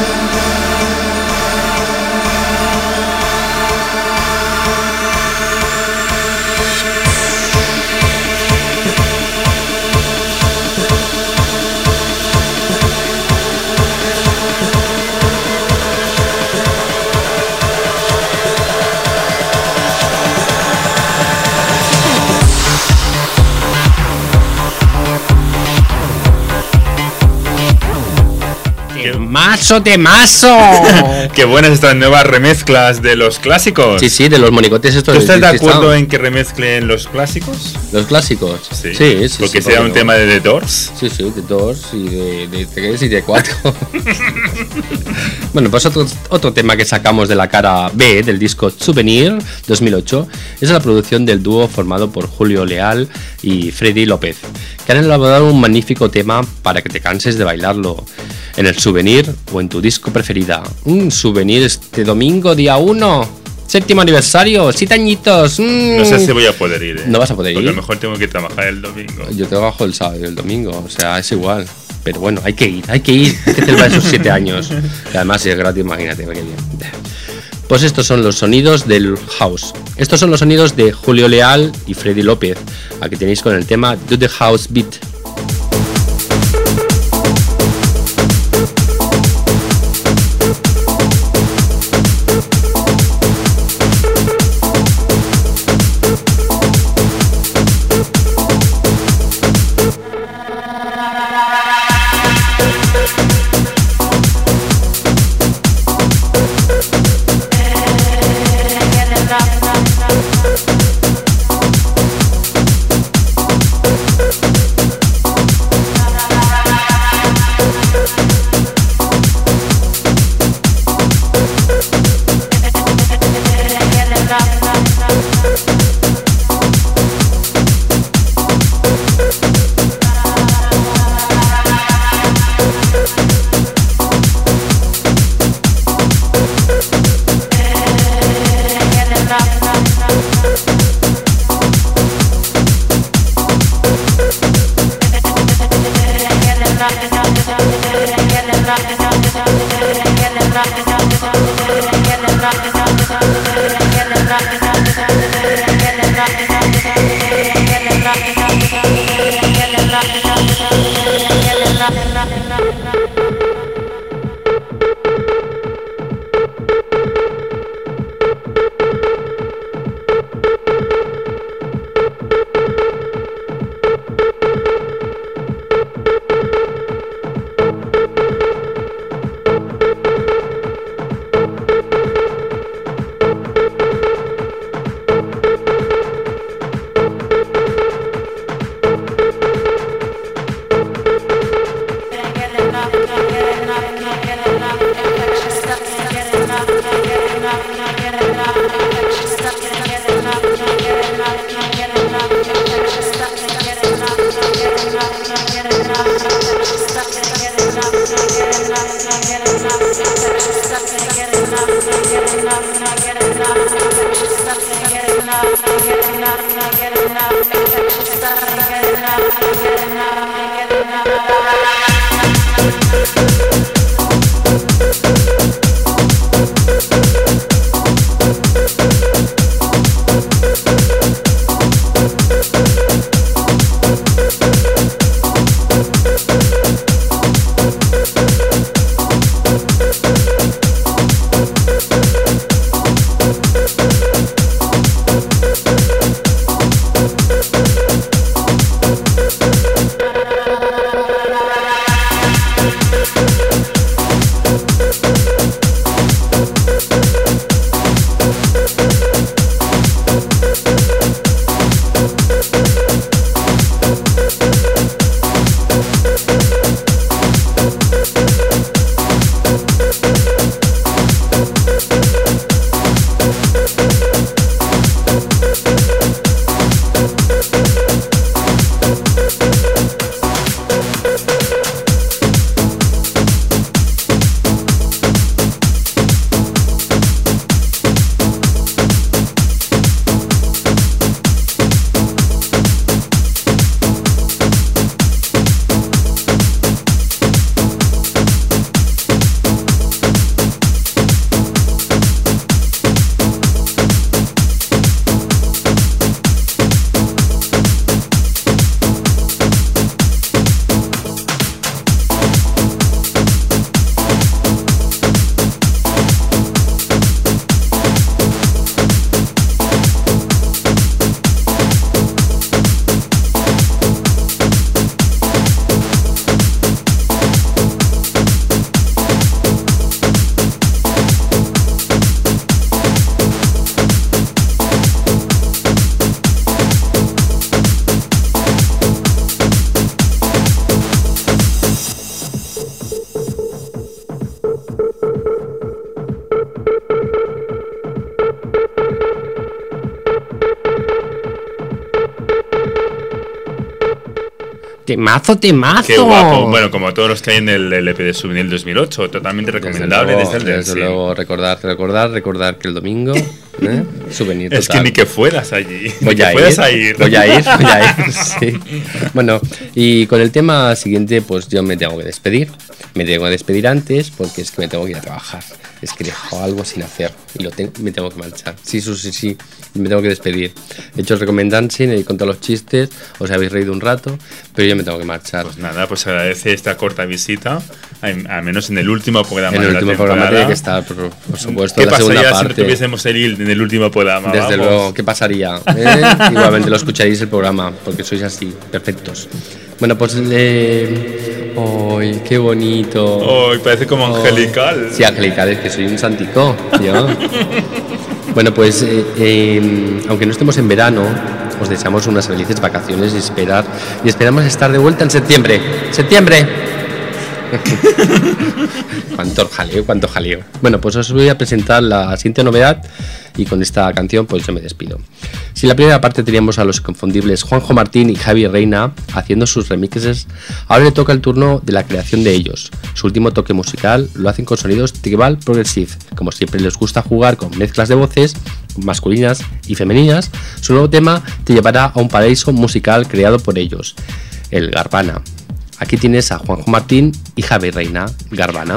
¡Temazo! Qué buenas estas nuevas remezclas de los clásicos. Sí, sí, de los monigotes estos. ¿Tú estás de acuerdo en que remezclen los clásicos? ¿Los clásicos? Sí. Sí, porque sea un tema de The Doors. Sí, sí, de Doors y de 3 y de 4. Bueno, pues otro tema que sacamos de la cara B del disco Souvenir 2008 es la producción del dúo formado por Julio Leal y Freddy López, que han elaborado un magnífico tema para que te canses de bailarlo en el Souvenir o en tu disco preferida. Un Souvenir este domingo, día 1, 7º aniversario, 7 añitos. No sé si voy a poder ir. No vas a poder ir. Porque a lo mejor tengo que trabajar el domingo. Yo trabajo el sábado y el domingo, o sea, es igual. Pero bueno, hay que ir, hay que celebrar esos 7 años. Y además, si es gratis, imagínate, qué bien. Pues estos son los sonidos del house. Estos son los sonidos de Julio Leal y Freddy López. Aquí tenéis con el tema Do the House Beat. Temazo. Qué guapo. Bueno, como todos los que hay en el LP de Souvenir 2008, totalmente recomendable. Desde luego, recordar que el domingo, Souvenir total. Es que ni que fueras allí. Voy a ir. Sí. Bueno, y con el tema siguiente, pues yo me tengo que despedir. Me tengo que despedir antes porque es que me tengo que ir a trabajar. Es que he dejado algo sin hacer y me tengo que marchar. Sí, me tengo que despedir. He hecho el recomendancing, he contado los chistes, os habéis reído un rato, pero yo me tengo que marchar. Pues nada, pues agradece esta corta visita, al menos en el último programa. En el último programa tiene que estar, por supuesto, ¿Qué la segunda pasaría parte. si no tuviésemos el en el último programa? Desde luego, ¿qué pasaría? Igualmente lo escucharéis el programa, porque sois así, perfectos. Bueno, pues ¡ay, qué bonito! ¡Ay, parece como angelical! Sí, angelical, es que soy un santico, yo. Bueno, pues aunque no estemos en verano, os deseamos unas felices vacaciones y esperamos estar de vuelta en septiembre. ¡Septiembre! cuánto jaleo. Bueno, pues os voy a presentar la siguiente novedad y con esta canción pues yo me despido. Si en la primera parte teníamos a los inconfundibles Juanjo Martín y Javi Reina haciendo sus remixes, ahora le toca el turno de la creación de ellos. Su último toque musical lo hacen con sonidos tribal progressive. Como siempre les gusta jugar con mezclas de voces masculinas y femeninas, su nuevo tema te llevará a un paraíso musical creado por ellos, el Garbana. Aquí tienes a Juanjo Martín y Javi Reina, Garbana.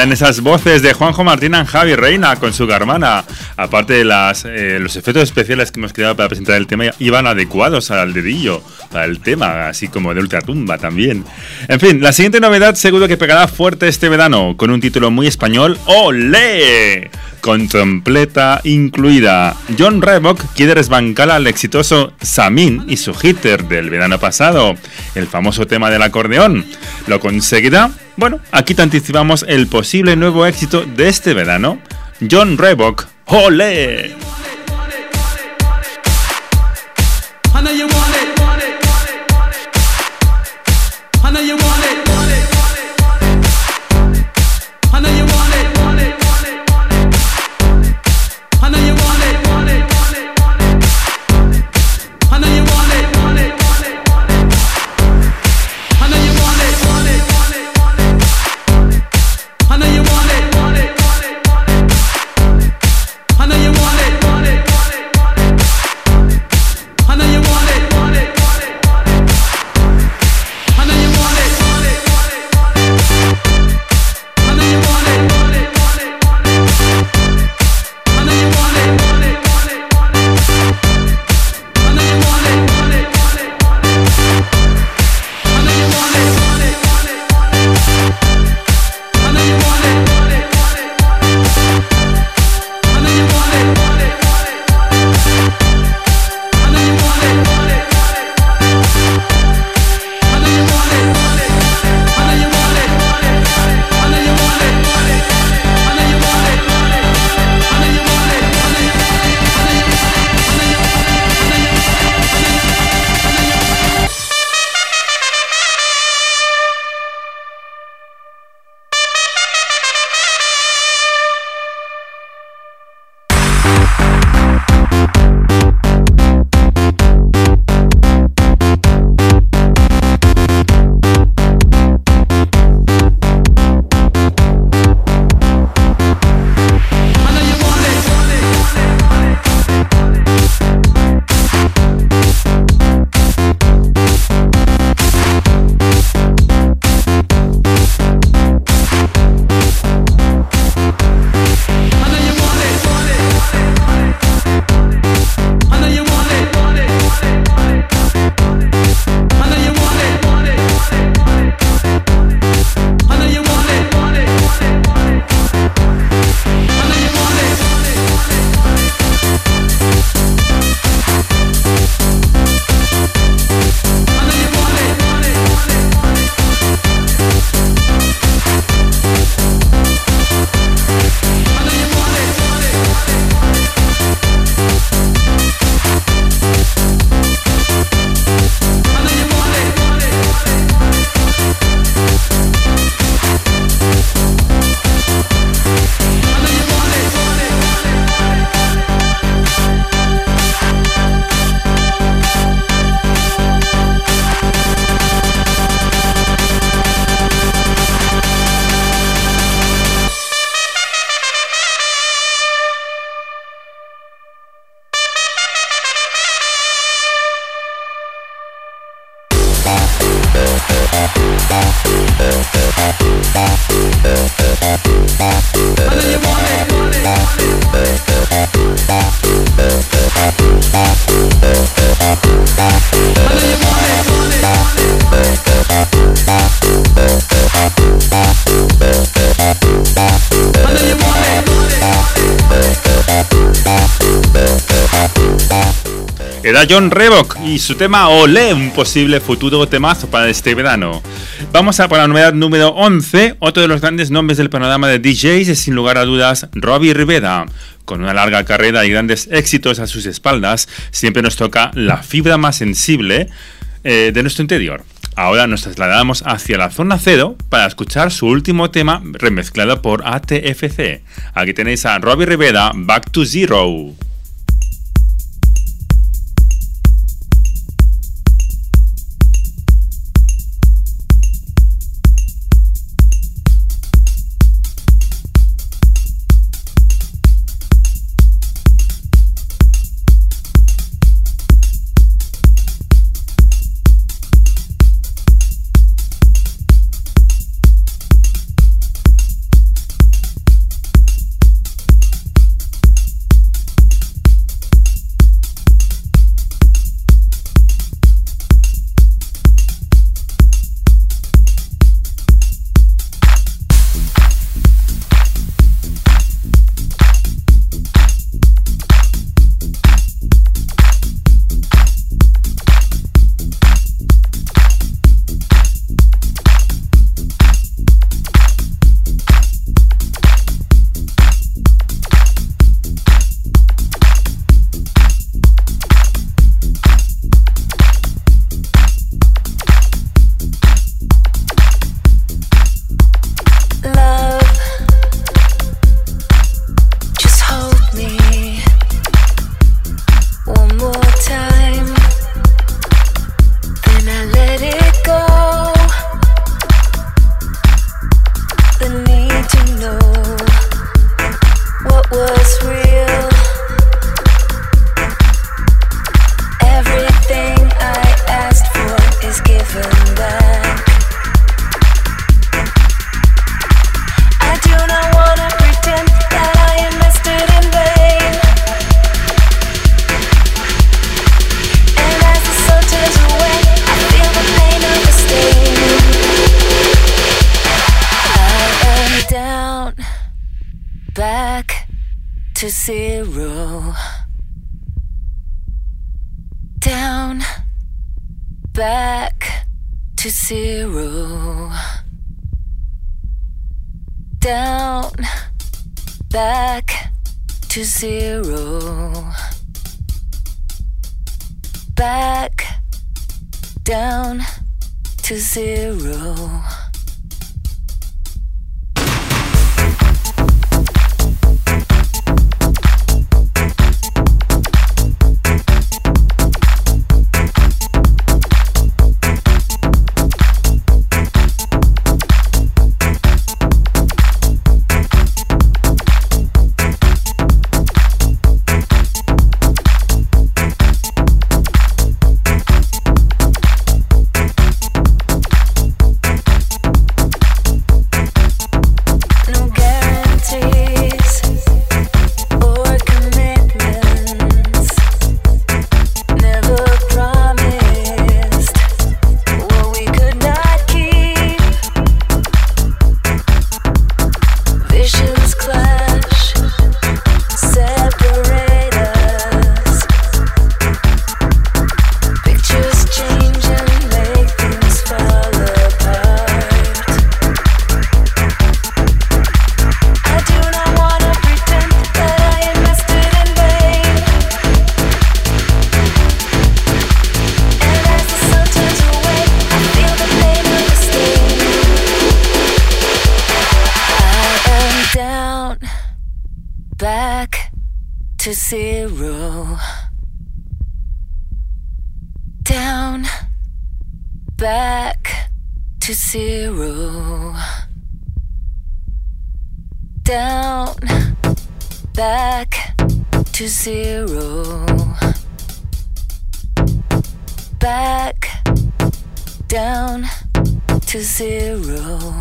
Eran esas voces de Juanjo Martín y Javi Reina con su Carmana. Aparte de los efectos especiales que hemos creado para presentar el tema, iban adecuados al dedillo, para el tema, así como de Ultratumba también. En fin, la siguiente novedad seguro que pegará fuerte este verano, con un título muy español, ¡Olé!, con trompeta incluida. John Reebok quiere desbancar al exitoso Samin y su hitter del verano pasado, el famoso tema del acordeón. ¿Lo conseguirá? Bueno, aquí te anticipamos el posible nuevo éxito de este verano. John Reebok, ¡olé! Era John Reebok y su tema Olé, un posible futuro temazo para este verano. Vamos a por la novedad número 11. Otro de los grandes nombres del panorama de DJs es sin lugar a dudas Robbie Rivera. Con una larga carrera y grandes éxitos a sus espaldas, siempre nos toca la fibra más sensible de nuestro interior. Ahora nos trasladamos hacia la zona cero para escuchar su último tema remezclado por ATFC. Aquí tenéis a Robbie Rivera, Back to Zero. back to zero. Down, back to zero. Down, back to zero. Back, down to zero. To zero. Down, back to zero. Down, back to zero. Back, down to zero.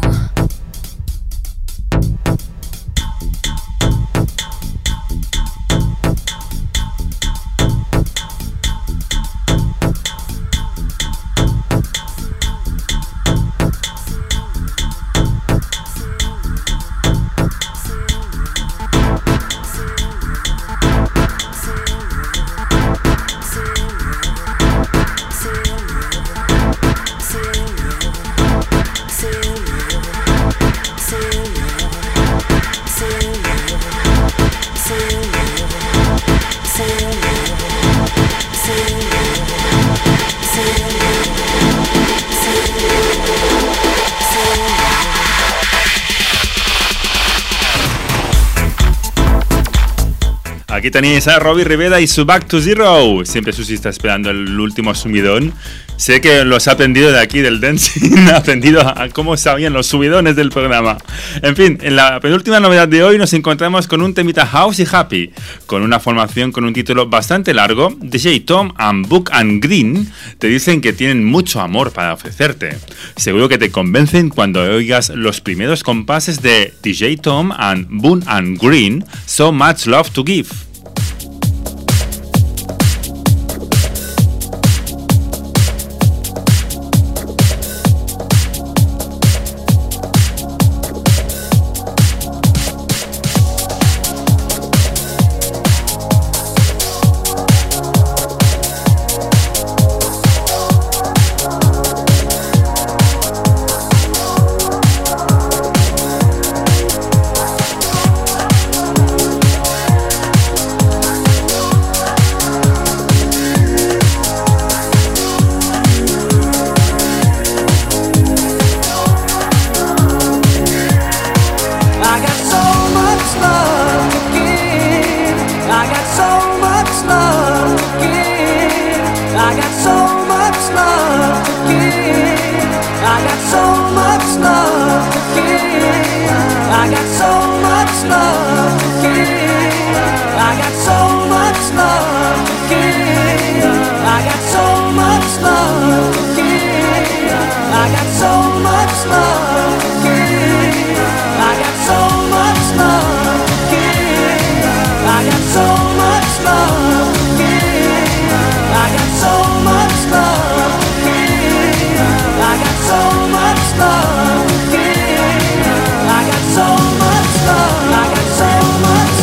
Aquí tenéis a Robbie Rivera y su Back to Zero. Siempre Susi está esperando el último subidón. Sé que los ha aprendido de aquí, del dancing. Ha aprendido a cómo sabían los subidones del programa. En fin, en la penúltima novedad de hoy nos encontramos con un temita house y happy, con una formación con un título bastante largo. DJ Tom and Book and Green te dicen que tienen mucho amor para ofrecerte. Seguro que te convencen cuando oigas los primeros compases de DJ Tom and Book and Green, So Much Love to Give. So much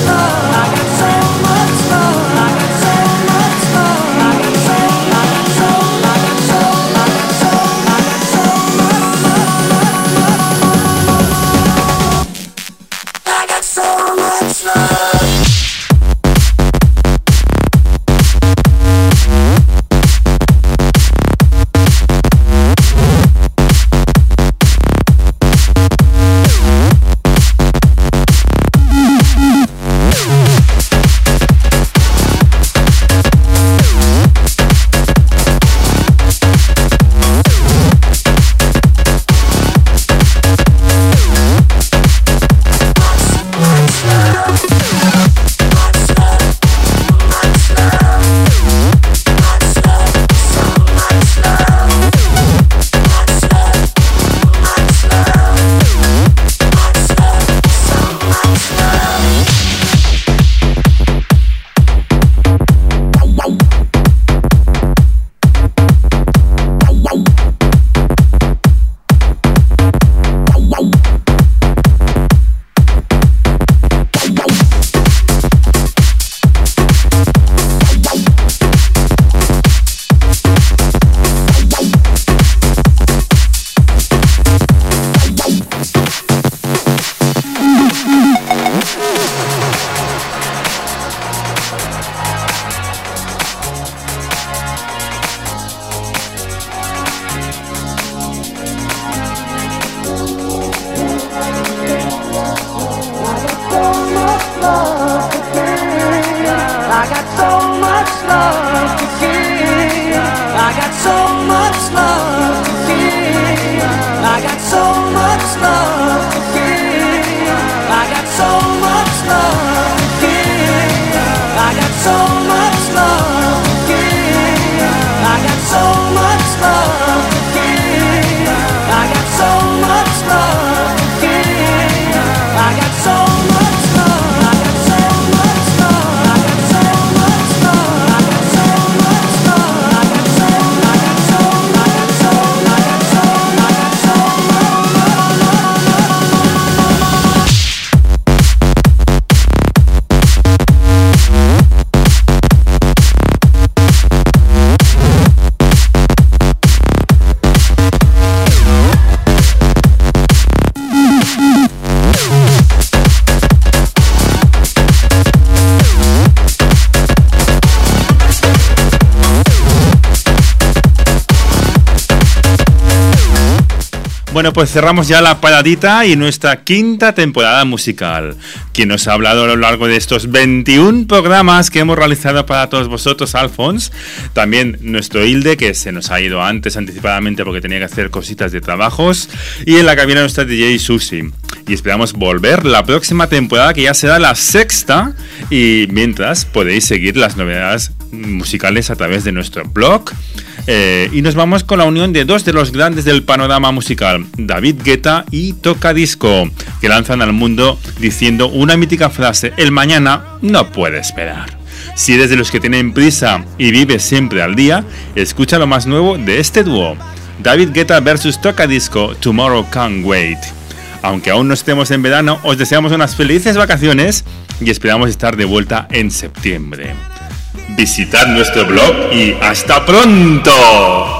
Bueno, pues cerramos ya la paradita y nuestra quinta temporada musical. Quien nos ha hablado a lo largo de estos 21 programas que hemos realizado para todos vosotros, Alphonse. También nuestro Hilde, que se nos ha ido antes anticipadamente porque tenía que hacer cositas de trabajos. Y en la cabina nuestra DJ Susi. Y esperamos volver la próxima temporada, que ya será la sexta. Y mientras podéis seguir las novedades musicales a través de nuestro blog. Y nos vamos con la unión de dos de los grandes del panorama musical, David Guetta y Tocadisco, que lanzan al mundo diciendo una mítica frase: el mañana no puede esperar. Si eres de los que tienen prisa y vives siempre al día, escucha lo más nuevo de este dúo, David Guetta versus Tocadisco, Tomorrow Can't Wait. Aunque aún no estemos en verano, os deseamos unas felices vacaciones y esperamos estar de vuelta en septiembre. Visitad nuestro blog y ¡hasta pronto!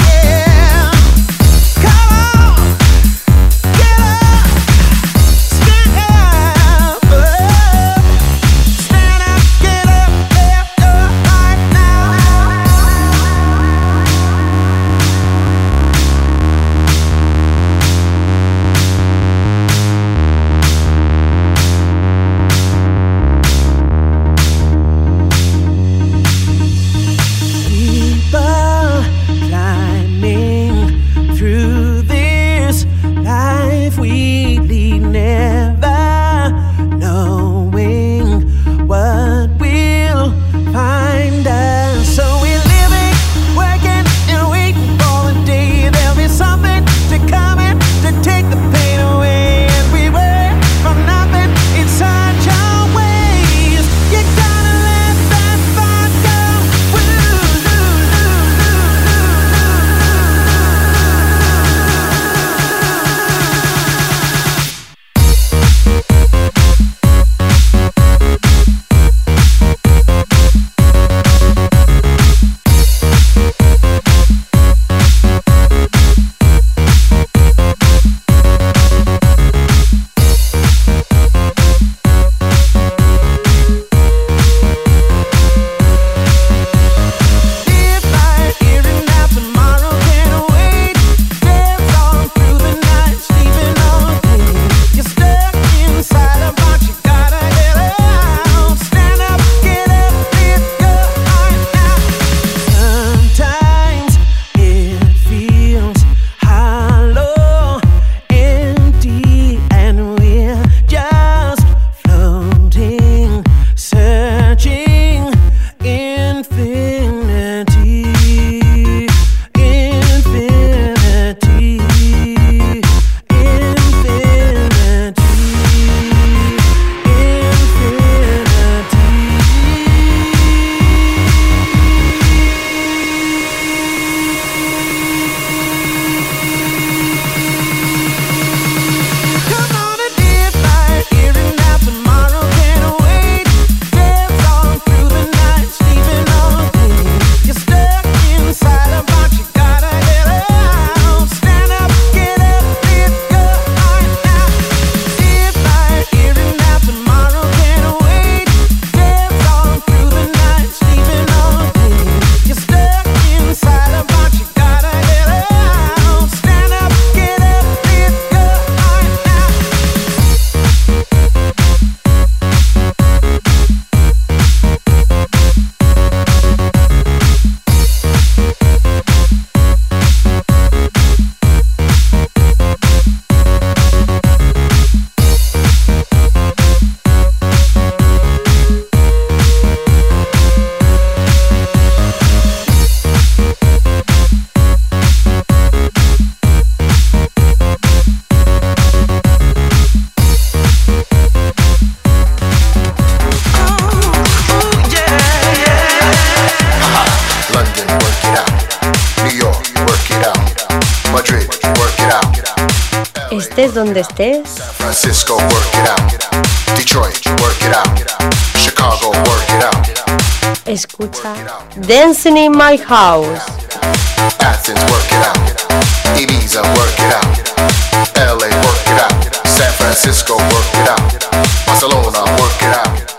Get up! estés donde estés. San Francisco, work it out. Detroit, work it out. Chicago, work it out. Escucha Dancing in My House. Athens, work it out. Ibiza, work it out. LA, work it out. San Francisco, work it out. Barcelona, work it out.